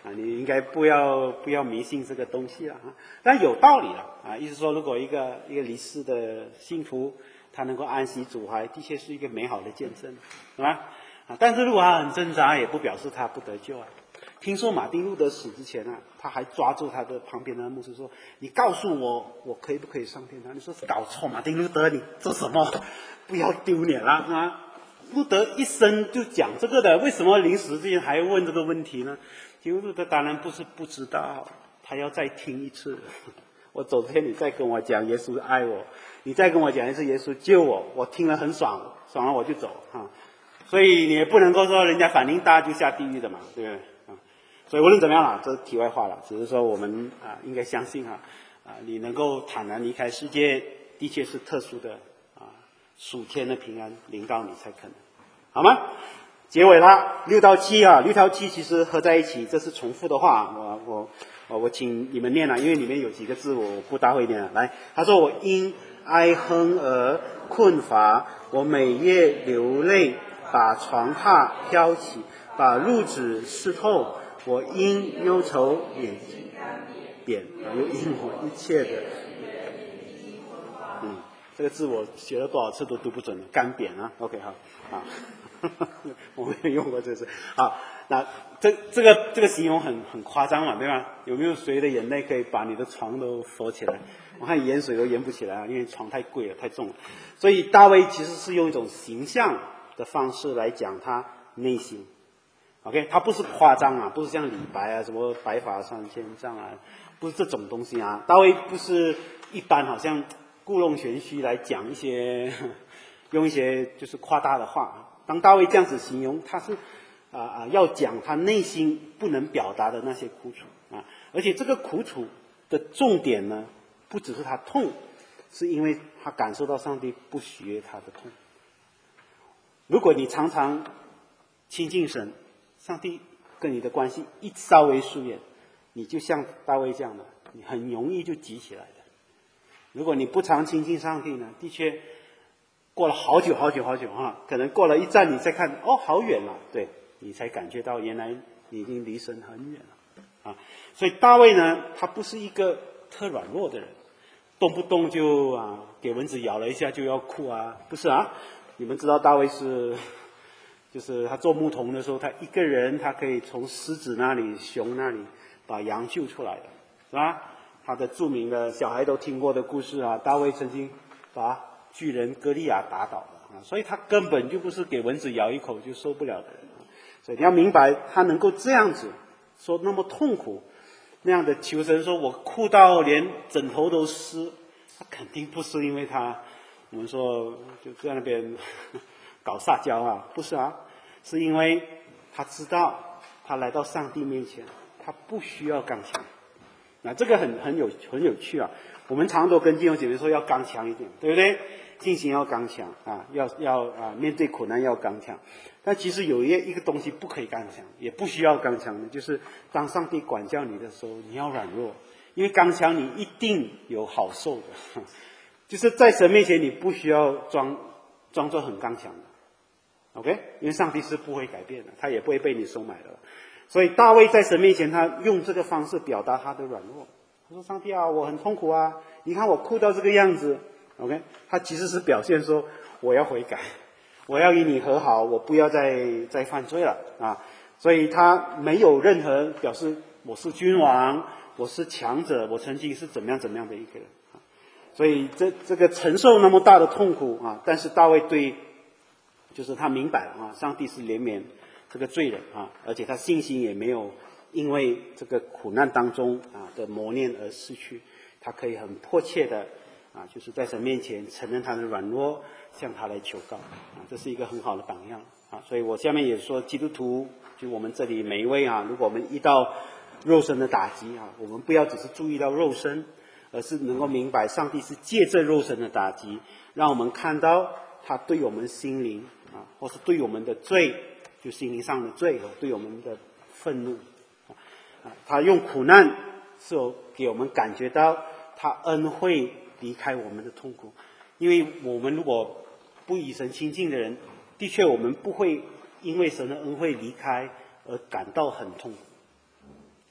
你应该不要迷信这个东西了啊，但有道理了啊，意思说如果一个离世的信徒他能够安息主怀，的确是一个美好的见证，是吧？但是如果他很挣扎，也不表示他不得救啊。听说马丁路德死之前啊，他还抓住他的旁边的牧师说：“你告诉我，我可以不可以上天堂？”你说搞错，马丁路德，你做什么？不要丢脸了啊！路德一生就讲这个的，为什么临死之前还问这个问题呢？其实路德当然不是不知道，他要再听一次。我走之前你再跟我讲耶稣爱我，你再跟我讲一次耶稣救我，我听了很爽，爽了我就走啊。所以你也不能够说人家反应大就下地狱的嘛，对不对啊？所以无论怎么样啦，这是题外话了，只是说我们应该相信你能够坦然离开世界，的确是特殊的属天的平安临到你才可能，好吗？结尾了，6到7啊，6到7其实合在一起，这是重复的话，我请你们念了，因为里面有几个字我不大会念了。来，他说我因哀哼而困乏，我每夜流泪，把床榻挑起，把褥子湿透，我因忧愁眼睛扁，又因我一切的这个字我写了多少次都读不准了，干扁啊 ，OK 好啊，我没有用过这个字。好，那这个形容很夸张嘛，对吧？有没有谁的眼泪可以把你的床都锁起来？我看盐水都淹不起来啊，因为床太贵了，太重了。所以大卫其实是用一种形象的方式来讲他内心。OK， 他不是夸张啊，不是像李白啊，什么白发三千丈啊，不是这种东西啊。大卫不是一般好像故弄玄虚来讲一些用一些就是夸大的话。当大卫这样子形容，他是要讲他内心不能表达的那些苦楚啊，而且这个苦楚的重点呢，不只是他痛，是因为他感受到上帝不喜悦他的痛。如果你常常亲近神，上帝跟你的关系一稍微疏远，你就像大卫这样的，你很容易就急起来的。如果你不常亲近上帝呢，的确过了好久可能过了一站你再看，好远了，对，你才感觉到原来你已经离神很远了所以大卫呢，他不是一个特软弱的人，动不动就给蚊子咬了一下就要哭不是你们知道大卫就是他做牧童的时候，他一个人他可以从狮子那里、熊那里把羊救出来的，是吧？他的著名的小孩都听过的故事大卫曾经把巨人歌利亚打倒了所以他根本就不是给蚊子咬一口就受不了的人所以你要明白，他能够这样子说那么痛苦，那样的求神说我哭到连枕头都湿，他肯定不是因为我们说就在那边搞撒娇不是是因为他知道他来到上帝面前，他不需要刚强。那这个很有趣我们常常都跟弟兄姐妹说要刚强一点，对不对？信心要刚强要面对苦难要刚强。但其实有一个东西不可以刚强，也不需要刚强的，就是当上帝管教你的时候，你要软弱，因为刚强你一定有好受的。就是在神面前，你不需要装作很刚强的。OK， 因为上帝是不会改变的，他也不会被你收买的。所以大卫在神面前，他用这个方式表达他的软弱。他说：“上帝我很痛苦你看我哭到这个样子。” OK， 他其实是表现说我要悔改，我要与你和好，我不要再犯罪了所以他没有任何表示我是君王，我是强者，我曾经是怎么样的一个人所以这个承受那么大的痛苦但是大卫就是他明白上帝是怜悯这个罪人而且他信心也没有因为这个苦难当中的磨练而失去，他可以很迫切的就是在神面前承认他的软弱，向他来求告这是一个很好的榜样所以我下面也说，基督徒就我们这里每一位如果我们遇到肉身的打击我们不要只是注意到肉身，而是能够明白上帝是借着肉身的打击，让我们看到他对我们心灵或是对我们的罪，就心灵上的罪对我们的愤怒他用苦难是有给我们感觉到他恩惠离开我们的痛苦。因为我们如果不与神亲近的人，的确我们不会因为神的恩惠离开而感到很痛苦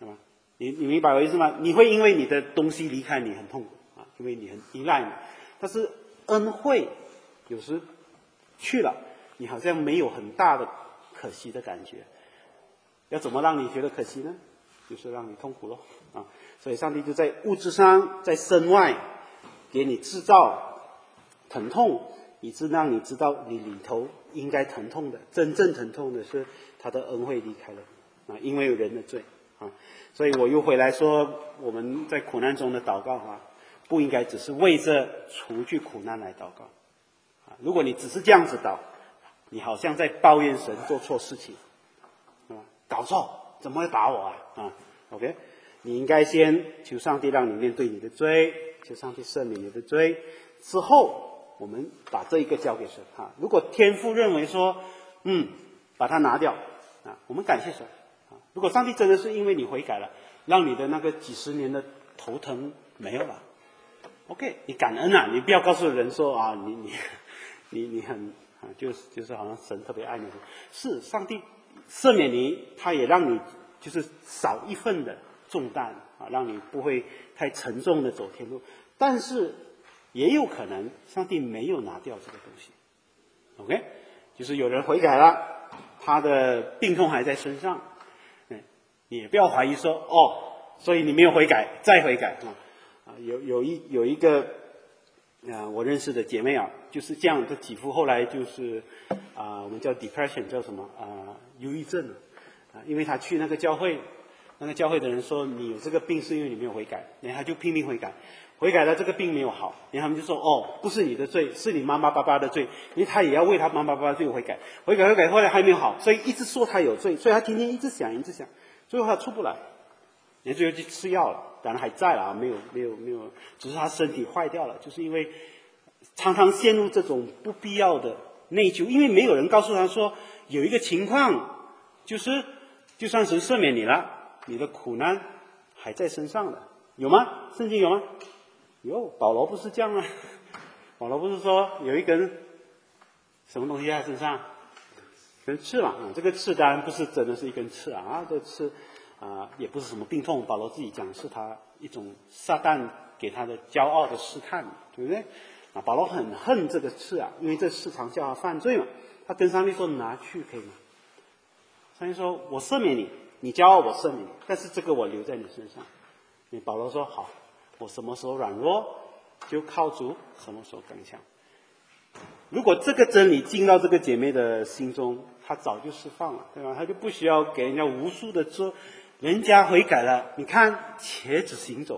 你明白我意思吗？你会因为你的东西离开你很痛苦啊，因为你很依赖你。但是恩惠有时去了，你好像没有很大的可惜的感觉。要怎么让你觉得可惜呢？就是让你痛苦咯啊！所以上帝就在物质上，在身外给你制造疼痛，以致让你知道你里头应该疼痛的，真正疼痛的是他的恩惠离开了啊，因为有人的罪啊。所以我又回来说，我们在苦难中的祷告啊，不应该只是为着除去苦难来祷告啊。如果你只是这样子祷，你好像在抱怨神做错事情啊，搞错，怎么会打我啊？OK， 你应该先求上帝让你面对你的罪，求上帝赦免你的罪，之后我们把这一个交给神啊。如果天父认为说，把它拿掉啊，我们感谢神啊。如果上帝真的是因为你悔改了，让你的那个几十年的头疼没有了 ，OK， 你感恩啊，你不要告诉人说啊，你很啊，就是好像神特别爱你，是上帝赦免你，他也让你就是少一份的重担啊，让你不会太沉重的走天路。但是也有可能上帝没有拿掉这个东西 ，OK， 就是有人悔改了，他的病痛还在身上，你也不要怀疑说所以你没有悔改，再悔改有一个我认识的姐妹啊，就是这样，她几乎后来就是我们叫 depression， 叫什么忧郁症因为她去那个教会，那个教会的人说你有这个病是因为你没有悔改，然后她就拼命悔改，悔改了这个病没有好，然后他们就说不是你的罪，是你妈妈爸爸的罪，因为她也要为她妈妈爸爸的罪悔改，悔改后来还没有好，所以一直说她有罪，所以她天天一直想，最后她出不来，然后最后去吃药了，当然还在了没有，只是她身体坏掉了，就是因为常常陷入这种不必要的内疚，因为没有人告诉她说有一个情况，就是就算神赦免你了，你的苦难还在身上的，有吗？圣经有吗？有，保罗不是这样啊，保罗不是说有一根什么东西在身上，根刺嘛这个刺当然不是真的是一根刺这刺也不是什么病痛，保罗自己讲是他一种撒旦给他的骄傲的试探，对不对保罗很恨这个刺因为这刺常叫他犯罪嘛，他跟上帝说拿去可以吗？上帝说我赦免你，你骄傲我赦免你，但是这个我留在你身上。保罗说好，我什么时候软弱就靠主，什么时候刚强。如果这个真理进到这个姐妹的心中，她早就释放了，对吧？她就不需要给人家无数的说，人家悔改了，你看瘸子行走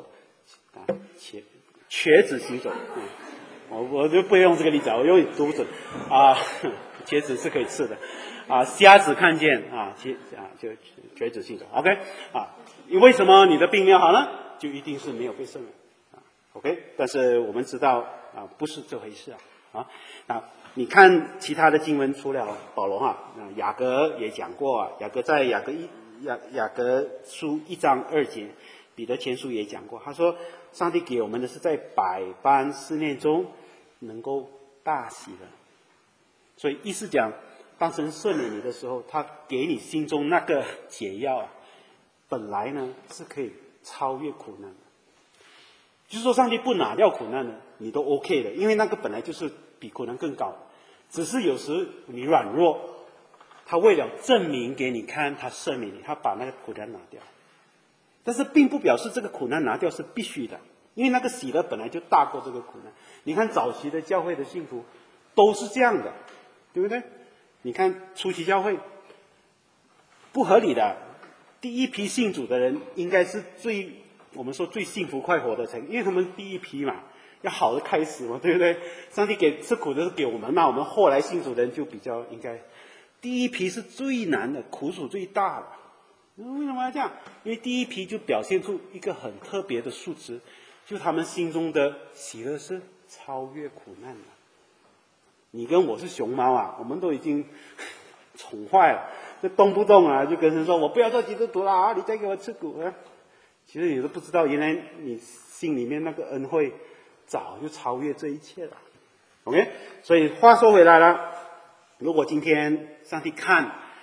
瘸子行走我就不用这个例子我用读准瘸子是可以吃的瞎子看见就瘸子行走 OK 为什么你的病没有好呢？就一定是没有被赦免OK， 但是我们知道不是这回事你看其他的经文，除了保罗雅各也讲过雅各在雅各书1章2节，彼得前书也讲过，他说上帝给我们的是在百般试炼中能够大喜的，所以意思讲，当神赦免你的时候，他给你心中那个解药本来呢是可以超越苦难的，就是说上帝不拿掉苦难呢，你都 OK 的，因为那个本来就是比苦难更高，只是有时你软弱，他为了证明给你看他赦免你，他把那个苦难拿掉，但是并不表示这个苦难拿掉是必须的，因为那个喜乐本来就大过这个苦难。你看早期的教会的信徒都是这样的，对不对？你看初期教会不合理的，第一批信主的人应该是我们说最幸福快活的因为他们第一批嘛，要好的开始嘛，对不对？上帝给吃苦的是给我们，那我们后来信主的人就比较应该，第一批是最难的，苦楚最大的。为什么要这样？因为第一批就表现出一个很特别的素质，就他们心中的喜乐是超越苦难的。你跟我是熊猫我们都已经宠坏了，就动不动就跟神说我不要做基督徒了你再给我吃苦其实你都不知道，原来你心里面那个恩惠早就超越这一切了。OK， 所以话说回来了，如果今天上帝看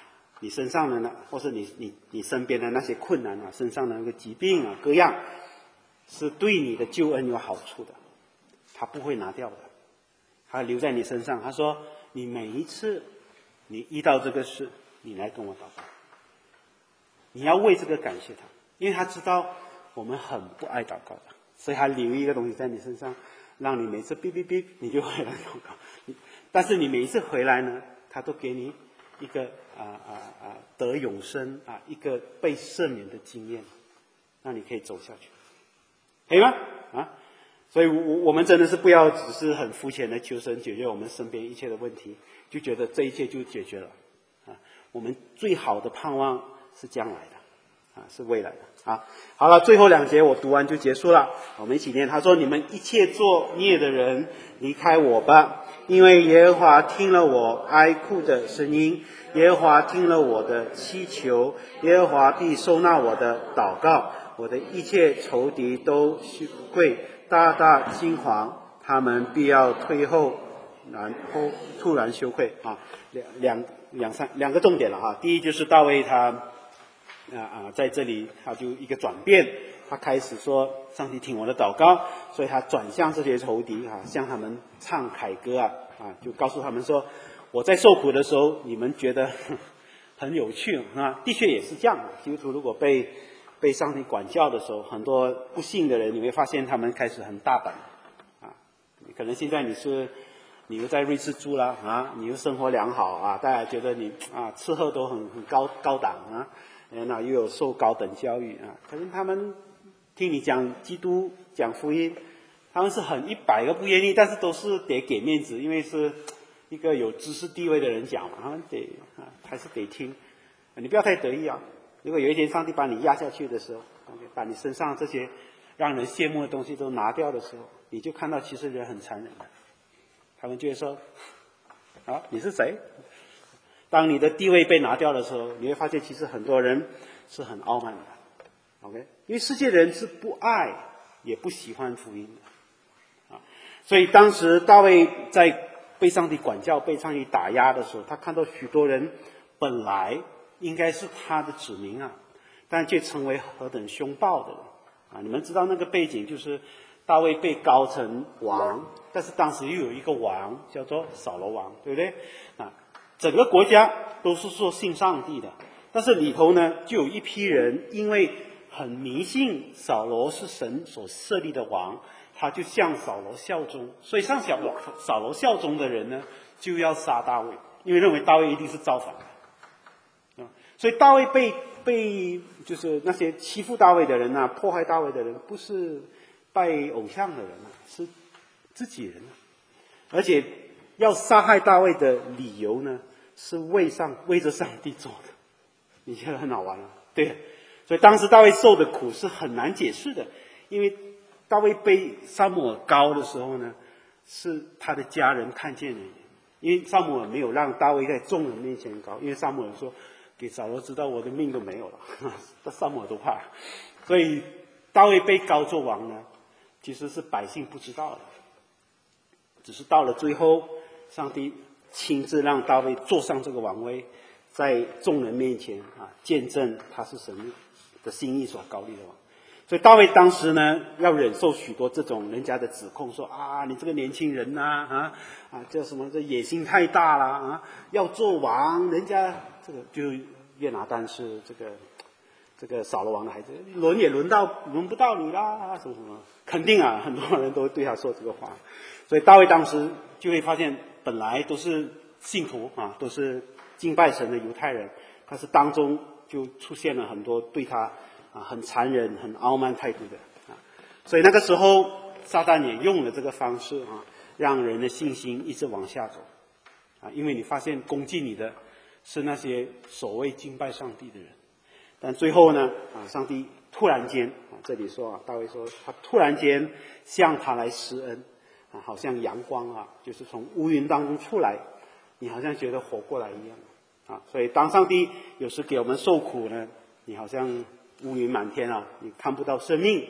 你身上的呢，或是你身边的那些困难啊，身上的那个疾病啊，各样，是对你的救恩有好处的，他不会拿掉的，他留在你身上。他说，你每一次你遇到这个事，你来跟我祷告，你要为这个感谢他，因为他知道我们很不爱祷告的，所以他留一个东西在你身上，让你每次哔哔哔你就回来祷告。但是你每一次回来呢，他都给你一个得永生一个被赦免的经验，让你可以走下去，可以吗？所以我们真的是不要只是很肤浅的求神解决我们身边一切的问题，就觉得这一切就解决了我们最好的盼望是将来的是未来的好了，最后2节我读完就结束了，我们一起念。他说，你们一切作孽的人离开我吧，因为耶和华听了我哀哭的声音，耶和华听了我的祈求，耶和华必收纳我的祷告，我的一切仇敌都羞愧，大大惊惶，他们必要退后，然后突然羞愧两个重点了第一就是大卫他在这里他就一个转变，他开始说上帝听我的祷告，所以他转向这些仇敌向他们唱凯歌就告诉他们说，我在受苦的时候你们觉得很有趣的确也是这样基督徒如果被上帝管教的时候，很多不信的人你会发现他们开始很大胆可能现在你又在瑞士住了你又生活良好大家觉得你吃喝都很高档又有受高等教育可是他们听你讲基督讲福音，他们是很100个不愿意，但是都是得给面子，因为是一个有知识地位的人讲嘛，他们还是得听。你不要太得意如果有一天上帝把你压下去的时候，把你身上这些让人羡慕的东西都拿掉的时候，你就看到其实人很残忍的，他们就会说你是谁？当你的地位被拿掉的时候，你会发现其实很多人是很傲慢的 OK， 因为世界人是不爱也不喜欢福音的所以当时大卫在被上帝管教被上帝打压的时候，他看到许多人本来应该是他的子民但却成为何等凶暴的人你们知道那个背景就是大卫被膏成王，但是当时又有一个王叫做扫罗王，对不对整个国家都是说信上帝的，但是里头呢就有一批人因为很迷信扫罗是神所设立的王，他就向扫罗效忠，所以向扫罗效忠的人呢就要杀大卫，因为认为大卫一定是造反的所以大卫被就是那些欺负大卫的人迫害大卫的人不是拜偶像的人是自己人而且要杀害大卫的理由呢是为着上帝做的，你觉得很好玩对，所以当时大卫受的苦是很难解释的，因为大卫被撒母耳膏的时候呢是他的家人看见了，因为撒母耳没有让大卫在众人面前膏，因为撒母耳说给扫罗知道我的命都没有了撒母耳都怕，所以大卫被膏做王呢其实是百姓不知道的，只是到了最后上帝亲自让大卫坐上这个王位，在众人面前见证他是神的心意所膏立的王。所以大卫当时呢要忍受许多这种人家的指控，说你这个年轻人叫什么这野心太大了要做王，人家这个就约拿单是这个扫罗王的孩子，轮也轮不到你啦什么什么，肯定很多人都对他说这个话。所以大卫当时就会发现本来都是信徒都是敬拜神的犹太人，但是当中就出现了很多对他很残忍很傲慢态度的所以那个时候撒旦也用了这个方式让人的信心一直往下走因为你发现攻击你的是那些所谓敬拜上帝的人，但最后呢上帝突然间这里说大卫说他突然间向他来施恩好像阳光就是从乌云当中出来，你好像觉得活过来一样所以当上帝有时给我们受苦呢，你好像乌云满天你看不到生命，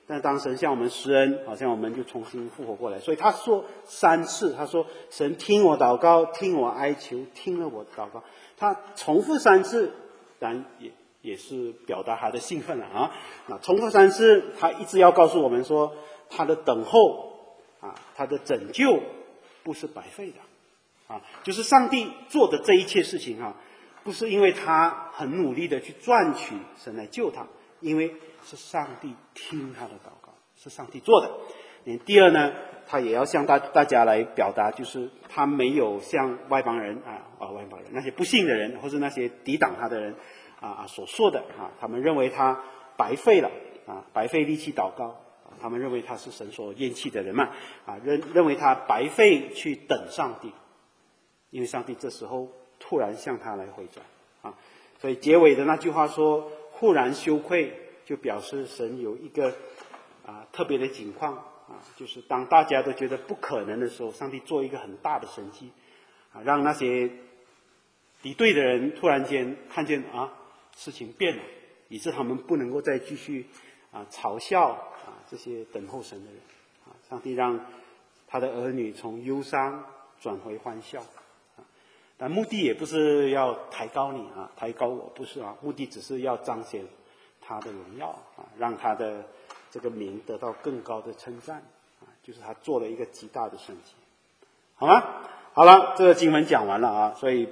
但当神向我们施恩，好像我们就重新复活过来。所以他说3次，他说神听我祷告，听我哀求，听了我祷告。他重复3次，当然也是表达他的兴奋了啊。那重复3次，他一直要告诉我们说，他的等候啊，他的拯救不是白费的啊，就是上帝做的这一切事情啊，不是因为他很努力的去赚取神来救他，因为是上帝听他的祷告，是上帝做的。第二呢，他也要向大家来表达，就是他没有像外邦人那些不信的人，或是那些抵挡他的人所说的他们认为他白费了白费力气祷告，他们认为他是神所厌弃的人嘛认为他白费去等上帝，因为上帝这时候突然向他来回转所以结尾的那句话说忽然羞愧，就表示神有一个特别的情况就是当大家都觉得不可能的时候，上帝做一个很大的神迹让那些敌对的人突然间看见事情变了，以致他们不能够再继续嘲笑这些等候神的人上帝让他的儿女从忧伤转回欢笑但目的也不是要抬高你抬高我，不是目的只是要彰显他的荣耀让他的这个名得到更高的称赞就是他做了一个极大的神迹，好吗？好了，这个经文讲完了所以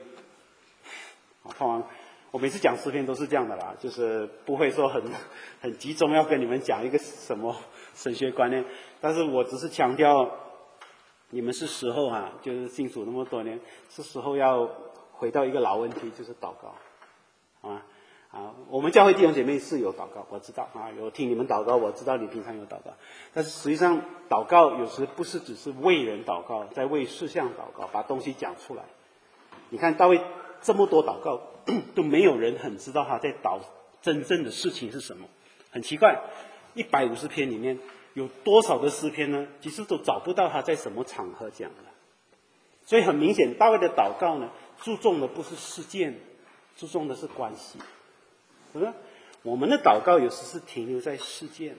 我每次讲诗篇都是这样的啦，就是不会说很集中要跟你们讲一个什么神学观念，但是我只是强调你们是时候就是信主那么多年，是时候要回到一个老问题，就是祷告我们教会弟兄姐妹是有祷告，我知道有听你们祷告，我知道你平常有祷告，但是实际上祷告有时不是只是为人祷告，在为事项祷告，把东西讲出来。你看大卫这么多祷告都没有人很知道他在真正的事情是什么，很奇怪，150篇里面有多少的诗篇呢？其实都找不到他在什么场合讲的。所以很明显，大卫的祷告呢，注重的不是事件，注重的是关系。是不是？我们的祷告有时是停留在事件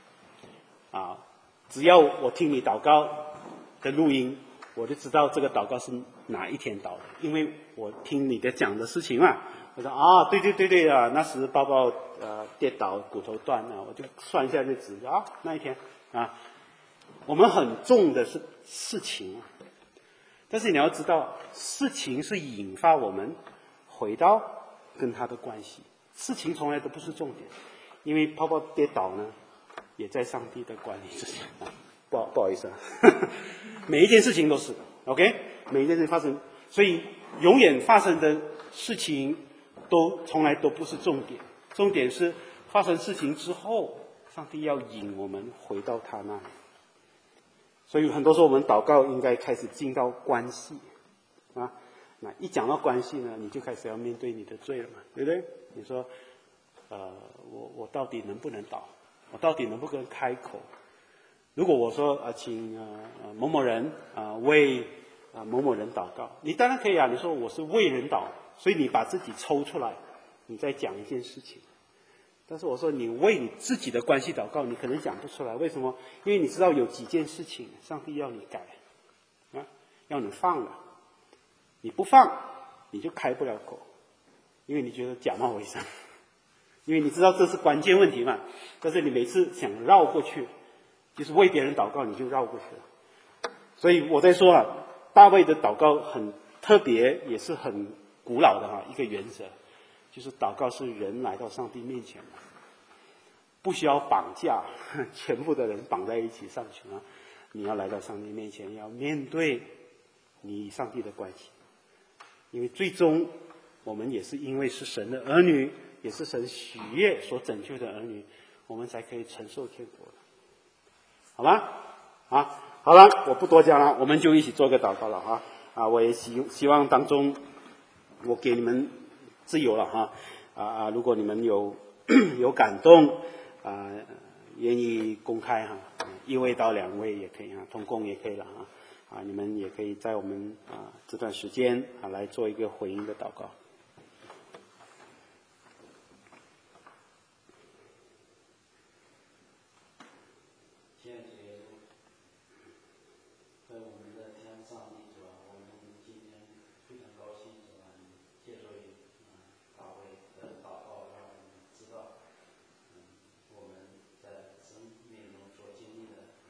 只要我听你祷告的录音，我就知道这个祷告是哪一天祷的，因为我听你的讲的事情嘛。我说对那时抱抱跌倒骨头断了，我就算一下日子那一天我们很重的是事情但是你要知道，事情是引发我们回到跟他的关系，事情从来都不是重点，因为泡泡跌倒呢，也在上帝的管理之下不好意思每一件事情都是 OK， 每一件事情发生，所以永远发生的事情从来都不是重点，重点是发生事情之后，上帝要引我们回到他那里。所以很多时候我们祷告应该开始进到关系那一讲到关系呢，你就开始要面对你的罪了嘛，对不对？你说我到底能不能祷？我到底能不能开口？如果我说请某某人为某某人祷告，你当然可以你说我是为人祷，所以你把自己抽出来，你再讲一件事情。但是我说你为你自己的关系祷告，你可能讲不出来，为什么？因为你知道有几件事情上帝要你改要你放了，你不放你就开不了口，因为你觉得假冒伪善，因为你知道这是关键问题嘛。但是你每次想绕过去，就是为别人祷告，你就绕过去了。所以我在说大卫的祷告很特别，也是很古老的一个原则，就是祷告是人来到上帝面前的，不需要绑架，全部的人绑在一起上去你要来到上帝面前，要面对你与上帝的关系，因为最终我们也是因为是神的儿女，也是神喜悦所拯救的儿女，我们才可以承受天国的，好吗？好了，我不多讲了，我们就一起做个祷告了我也希望当中我给你们自由了如果你们有感动愿意公开一位到2位也可以同工也可以了你们也可以在我们这段时间来做一个回应的祷告。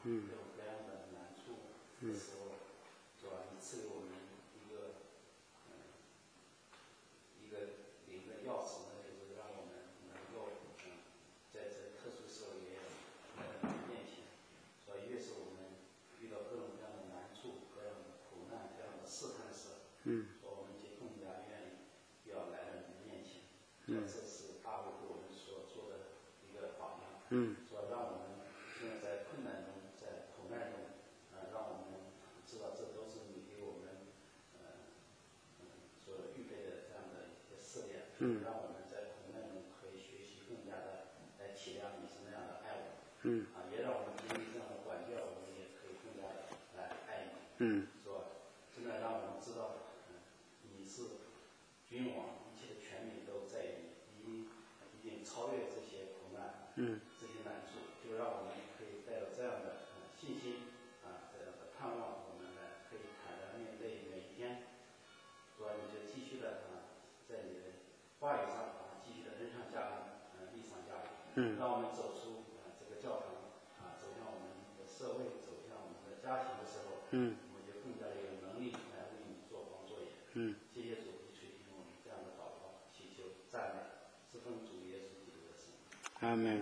各种各样的难处的时候，主啊，你赐给我们一个灵的钥匙呢，就是让我们能够在这特殊时候也来到你面前。所以越是我们遇到各种各样的难处、各样的苦难、各样的试探的时候，说我们就更加愿意要来到你的面前。这是大卫对我们所做的一个榜样。说让我们现在在困难中，在苦难中，让我们知道这都是你给我们所预备的这样的一些试炼，让我们在苦难中可以学习更加的来体谅你是那样的爱我们。也让我们经历这样的管教，我们也可以更加的来爱你。是吧？真的让我们知道，你是君王，一切的权柄都在于你，一定超越这些苦难，这些难处，就让我们可以带着这样的信心这样的盼望，我们来可以坦然面对每一天。主啊，你就继续的在你的话语上继续的恩上加恩，义上加恩，让我们走出这个教堂走向我们的社会，走向我们的家庭的时候，我们就更加的有能力来为你做光做盐。谢谢主，垂听我们这样的祷告，祈求赞美，是奉主耶稣基督的圣名。 阿门。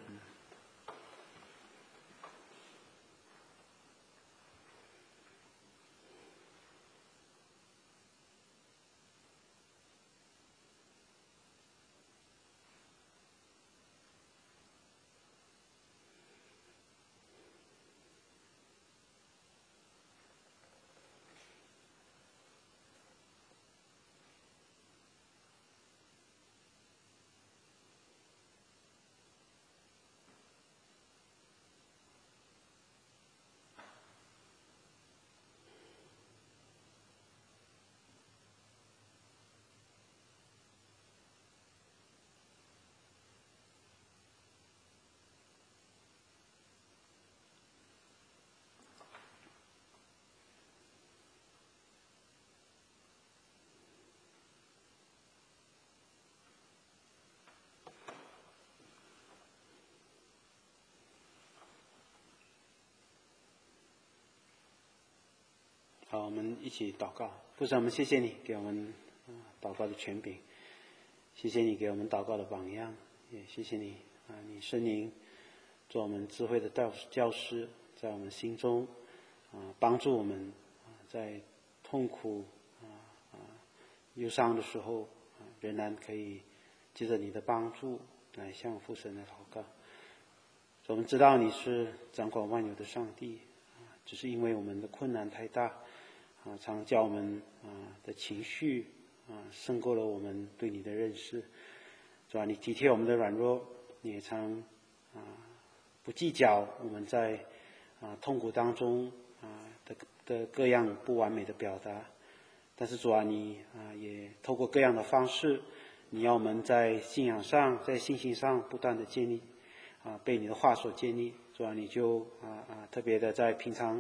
好，我们一起祷告。父神，我们谢谢你给我们祷告的权柄，谢谢你给我们祷告的榜样，也谢谢你你圣灵做我们智慧的教师，在我们心中帮助我们在痛苦忧伤的时候仍然可以借着你的帮助来向父神来祷告。我们知道你是掌管万有的上帝，只是因为我们的困难太大常叫我们的情绪胜过了我们对你的认识。主啊，你体贴我们的软弱，你也常不计较我们在痛苦当中的各样不完美的表达。但是主啊，你也透过各样的方式，你要我们在信仰上，在信心上不断的建立被你的话所建立。主啊，你就特别的在平常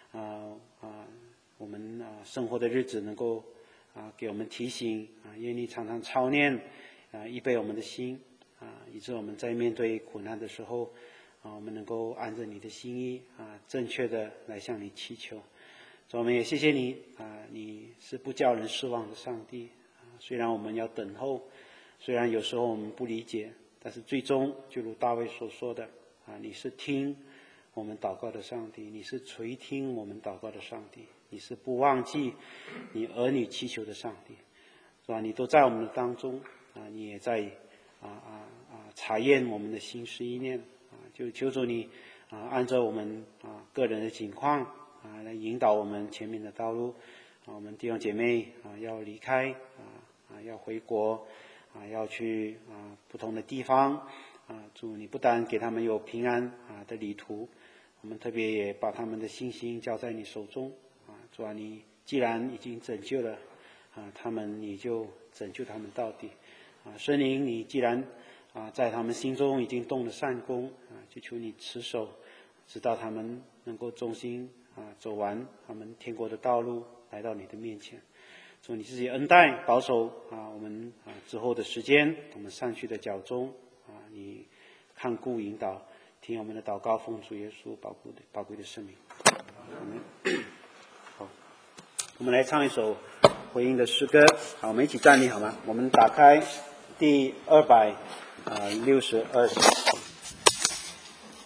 我们生活的日子能够给我们提醒愿你常常操练预备我们的心以致我们在面对苦难的时候我们能够按着你的心意正确的来向你祈求。我们也谢谢你你是不叫人失望的上帝虽然我们要等候，虽然有时候我们不理解，但是最终就如大卫所说的你是听我们祷告的上帝，你是垂听我们祷告的上帝，你是不忘记你儿女祈求的上帝，是吧？你都在我们的当中你也在查验我们的心思意念就求主你按照我们个人的情况来引导我们前面的道路我们弟兄姐妹要离开要回国要去不同的地方主你不但给他们有平安的旅途，我们特别也把他们的信心交在你手中主啊，你既然已经拯救了他们，你就拯救他们到底圣灵你既然在他们心中已经动了善功就求你持守，直到他们能够忠心走完他们天国的道路，来到你的面前。主你自己恩待保守我们之后的时间，我们上去的脚中你看顾引导， 听我们的祷告，奉主耶稣宝贵的圣名。好，我们来唱一首回应的诗歌。好，我们一起站立好吗？我们打开第262